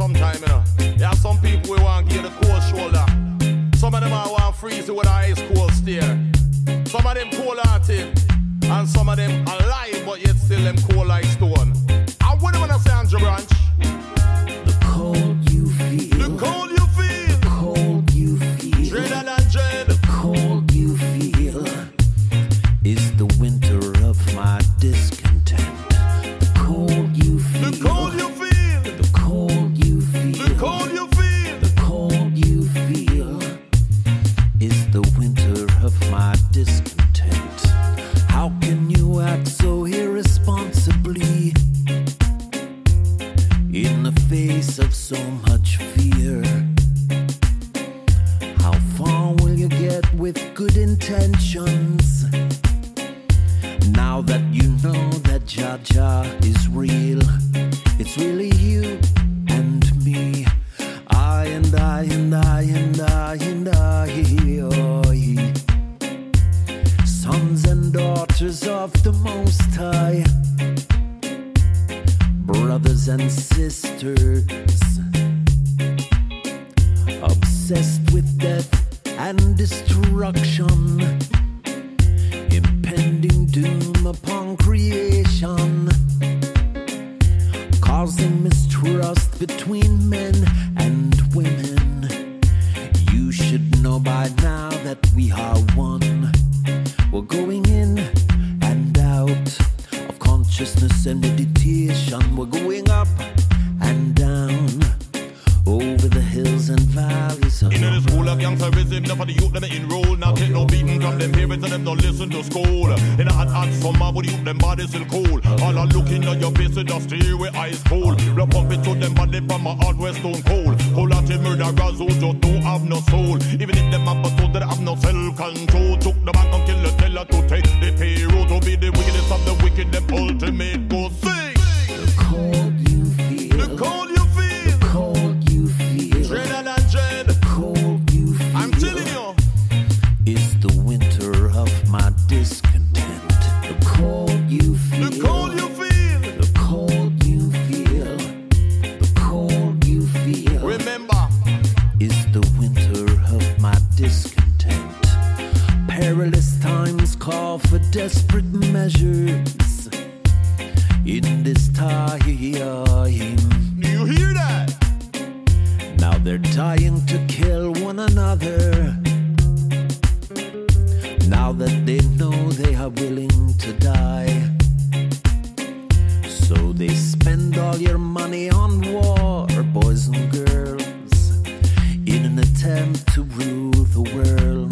sometime, you know. There are some people who want to give the cold shoulder. Some of them are want to freeze you with an ice cold stare. Some of them cold-hearted, and some of them alive, but yet still them cold like stone. And what do you want to say, Andrew Branch? The cold you feel. The cold you feel. The cold you feel. Dreader than dread. The cold you feel is the winter of my discontent. The cold you feel. The cold you feel. The cold you feel. The cold you feel. The cold you feel is the winter of my discontent. How can you act so irresponsibly in the face of so much fear? How far will you get with good intentions? Now that you know that Jaja is real, it's really you and me. I and I and I and I and I. Oh, yeah. Sons and daughters of the Most High, brothers and sisters, obsessed with death and destruction, impending doom upon creation, causing mistrust between men and women. You should know by now that we are one. We're going in and out of consciousness and meditation. We're going up and down over the hills and valleys of in the school of gangsterism, now for the youth them enroll. Now take no beating from them parents and them don't listen to school. In a hot hot summer with youth them bodies still cold. All are looking at your face and just stay with eyes cold. Blood pumping to them body from a hard west stone cold. Whole lot of murderers who just don't have no soul. Even if them have a soul that have no self-control. Took the bank and kill the teller to take the payroll. To be the wickedest of the wicked, them ultimate go sing. The cold you feel. The cold you feel. The cold you feel. Dreader than dread. The cold you feel. I'm telling you. Is the winter of my discontent. The cold you feel. The cold you feel. The cold you feel. The cold you feel. Remember. Is the winter of my discontent. Perilous times call for desperate measures. In this time. Do you hear that? Now they're dying to kill one another. Now that they know they are willing to die. So they spend all your money on war, boys and girls, in an attempt to rule the world.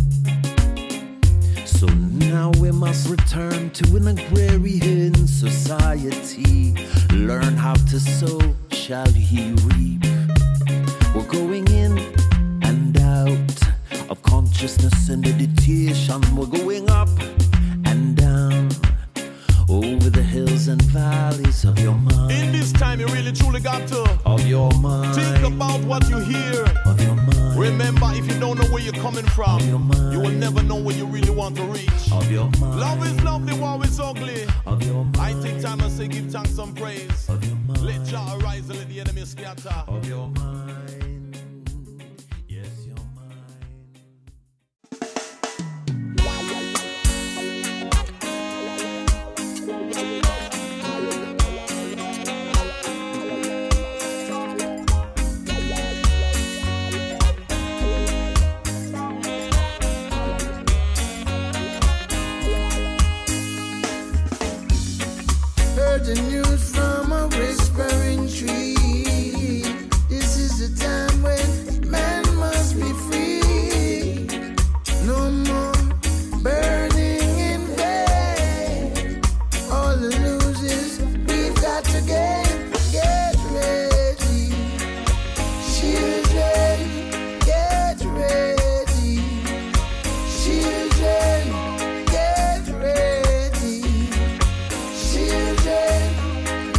So now we must return to an agrarian society. Learn how to sow, shall he reap. We're going in and out of consciousness and meditation. We're going up and down over the hills and valleys of your mind. In this time you really truly got to of your mind. Think about what you hear of your mind. Remember, if you don't know where you're coming from, of your mind. You will never know where you really want to reach. Of your mind. Love is lovely, war is ugly. Of your mind. I take time and say give thanks and praise. Of your mind. Let Jah arise and let the enemy scatter. Of your mind. Heard the news from a whispering tree. This is the time when man must be free. No more burning in vain. All the news is we've got to gain. Get ready. She is ready. Get ready. She is ready. Get ready. She is ready.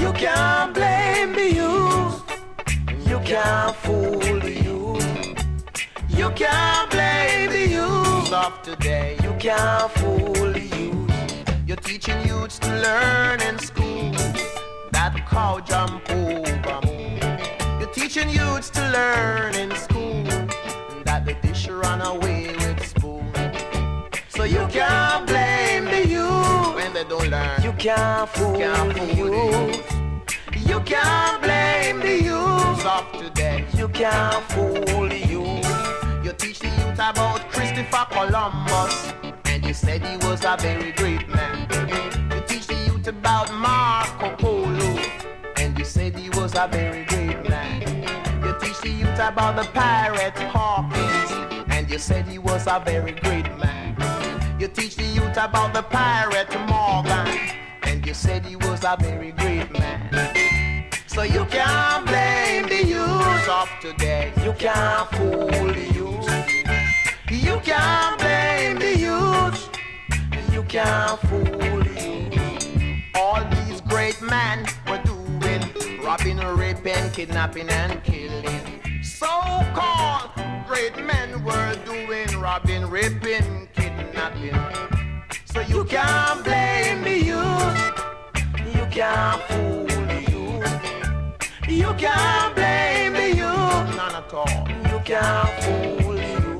You can't blame the youth. You can't fool the youth. You can't blame the youth of today. You can't fool the youth. You're teaching youths to learn in school that cow jump over moon. You're teaching youths to learn in school that the dish run away with spoon. So you can't blame the youth when they don't learn. You can't fool, you can't fool the youth. You can't blame the youth of today. You can't fool the youth. You teach the youth about Christopher Columbus, and you said he was a very great man. You teach the youth about Marco Polo, and you said he was a very great man. You teach the youth about the pirate Hawkins, and you said he was a very great man. You teach the youth about the pirate Morgan, and you said he was a very great man. So you can't blame the youth of today. You can't fool the youth. You can't blame the youth. You can't fool the youth. All these great men were doing robbing, raping, kidnapping and killing. So-called great men were doing robbing, raping, kidnapping. So you can't blame the youth. You can't fool the youth. You can't blame the youth. None at all. You can't fool the youth.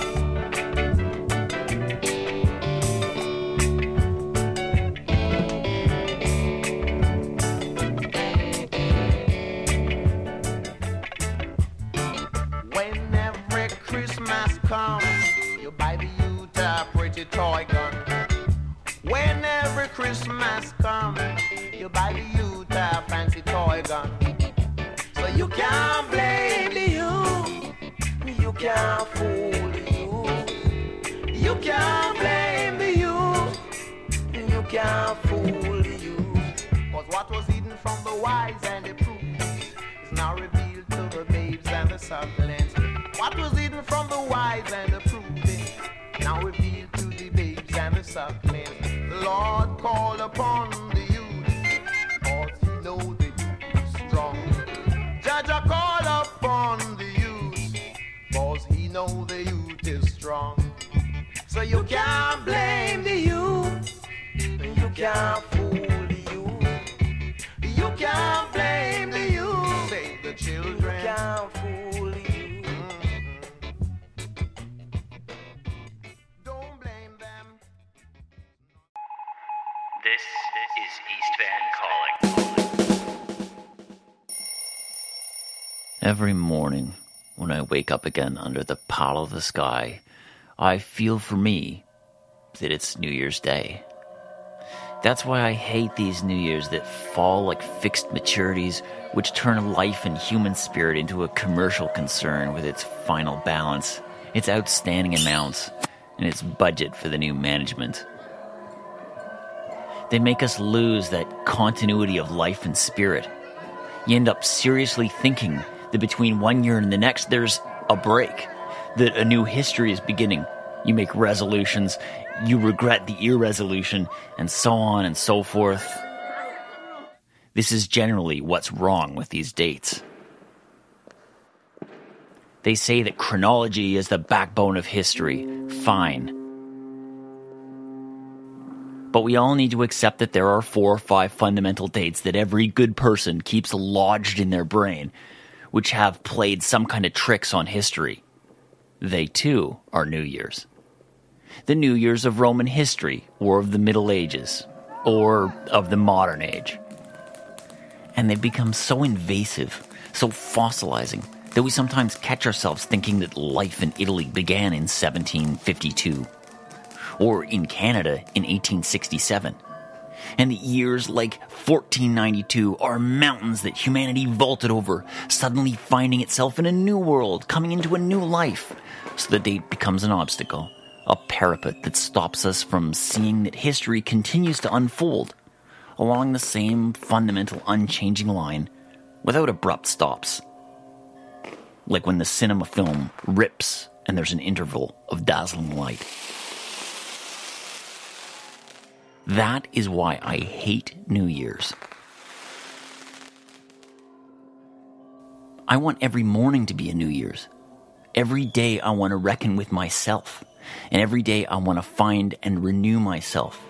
When every Christmas comes, you buy the youth a pretty toy gun. When every Christmas comes, you buy the youth a fancy toy gun. So you can't blame the youth. You can't fool the youth. You can't blame the youth. You can't fool the youth. Cause what was hidden from the wise and the prudent is now revealed to the babes and the sucklings. What was hidden from the wise and the prudent now revealed to the babes and the sucklings. The Lord called upon the youth, cause he know the youth is strong. Judge a call upon the youth, cause he know the youth is strong. So you can't blame the youth. You can't fool the youth. You can't blame the youth. Save the children. You can't fool the youth. Don't blame them. This is East Van calling. Every morning, when I wake up again under the pall of the sky, I feel for me that it's New Year's Day. That's why I hate these New Years that fall like fixed maturities, which turn life and human spirit into a commercial concern with its final balance, its outstanding amounts, and its budget for the new management. They make us lose that continuity of life and spirit. You end up seriously thinking that between one year and the next there's a break, that a new history is beginning. You make resolutions, you regret the irresolution, and so on and so forth. This is generally what's wrong with these dates. They say that chronology is the backbone of history. Fine. But we all need to accept that there are four or five fundamental dates that every good person keeps lodged in their brain, which have played some kind of tricks on history. They too are New Year's. The New Year's of Roman history, or of the Middle Ages, or of the modern age. And they've become so invasive, so fossilizing, that we sometimes catch ourselves thinking that life in Italy began in seventeen fifty-two, or in Canada in eighteen sixty-seven. And that years like fourteen ninety-two are mountains that humanity vaulted over, suddenly finding itself in a new world, coming into a new life. So the date becomes an obstacle, a parapet that stops us from seeing that history continues to unfold along the same fundamental unchanging line without abrupt stops. Like when the cinema film rips and there's an interval of dazzling light. That is why I hate New Year's. I want every morning to be a New Year's. Every day I want to reckon with myself. And every day I want to find and renew myself.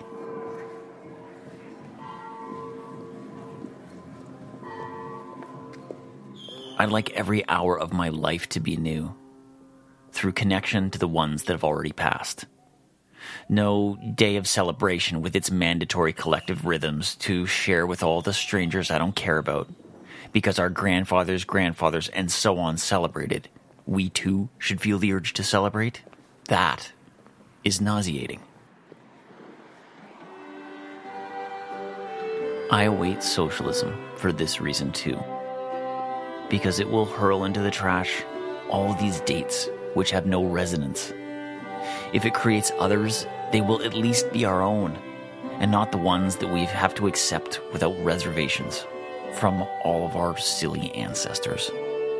I'd like every hour of my life to be new, through connection to the ones that have already passed. No day of celebration with its mandatory collective rhythms to share with all the strangers I don't care about, because our grandfathers, grandfathers, and so on celebrated. We too should feel the urge to celebrate? That is nauseating. I await socialism for this reason too, because it will hurl into the trash all these dates which have no resonance. If it creates others, they will at least be our own, and not the ones that we have to accept without reservations from all of our silly ancestors.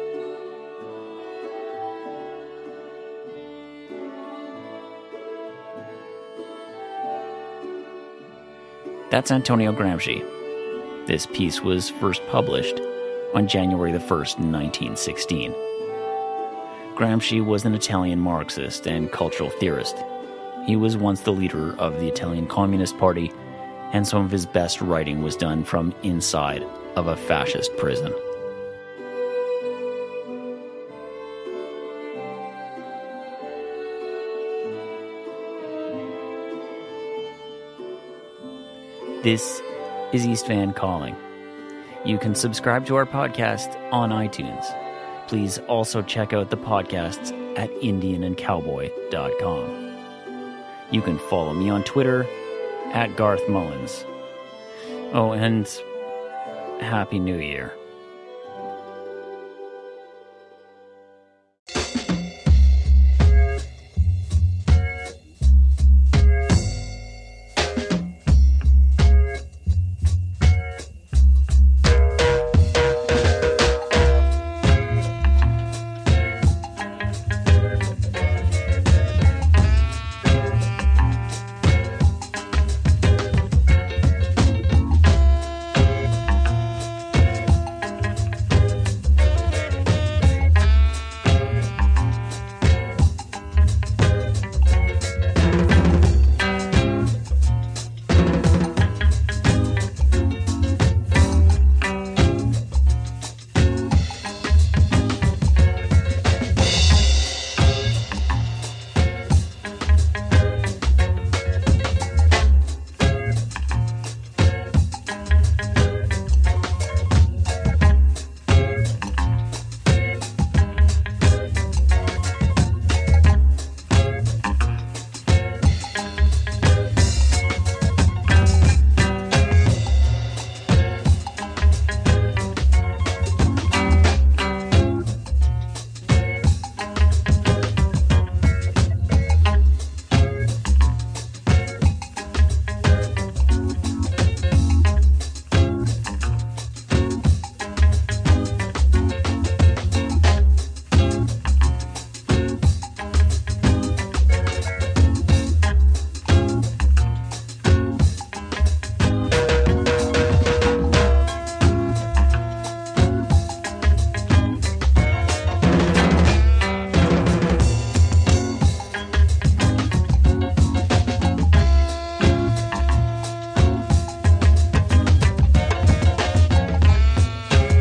That's Antonio Gramsci. This piece was first published on January the first, nineteen sixteen. Gramsci was an Italian Marxist and cultural theorist. He was once the leader of the Italian Communist Party, and some of his best writing was done from inside of a fascist prison. This is East Van calling. You can subscribe to our podcast on iTunes. Please also check out the podcasts at indian and cowboy dot com. You can follow me on Twitter at Garth Mullins. Oh, and Happy New Year.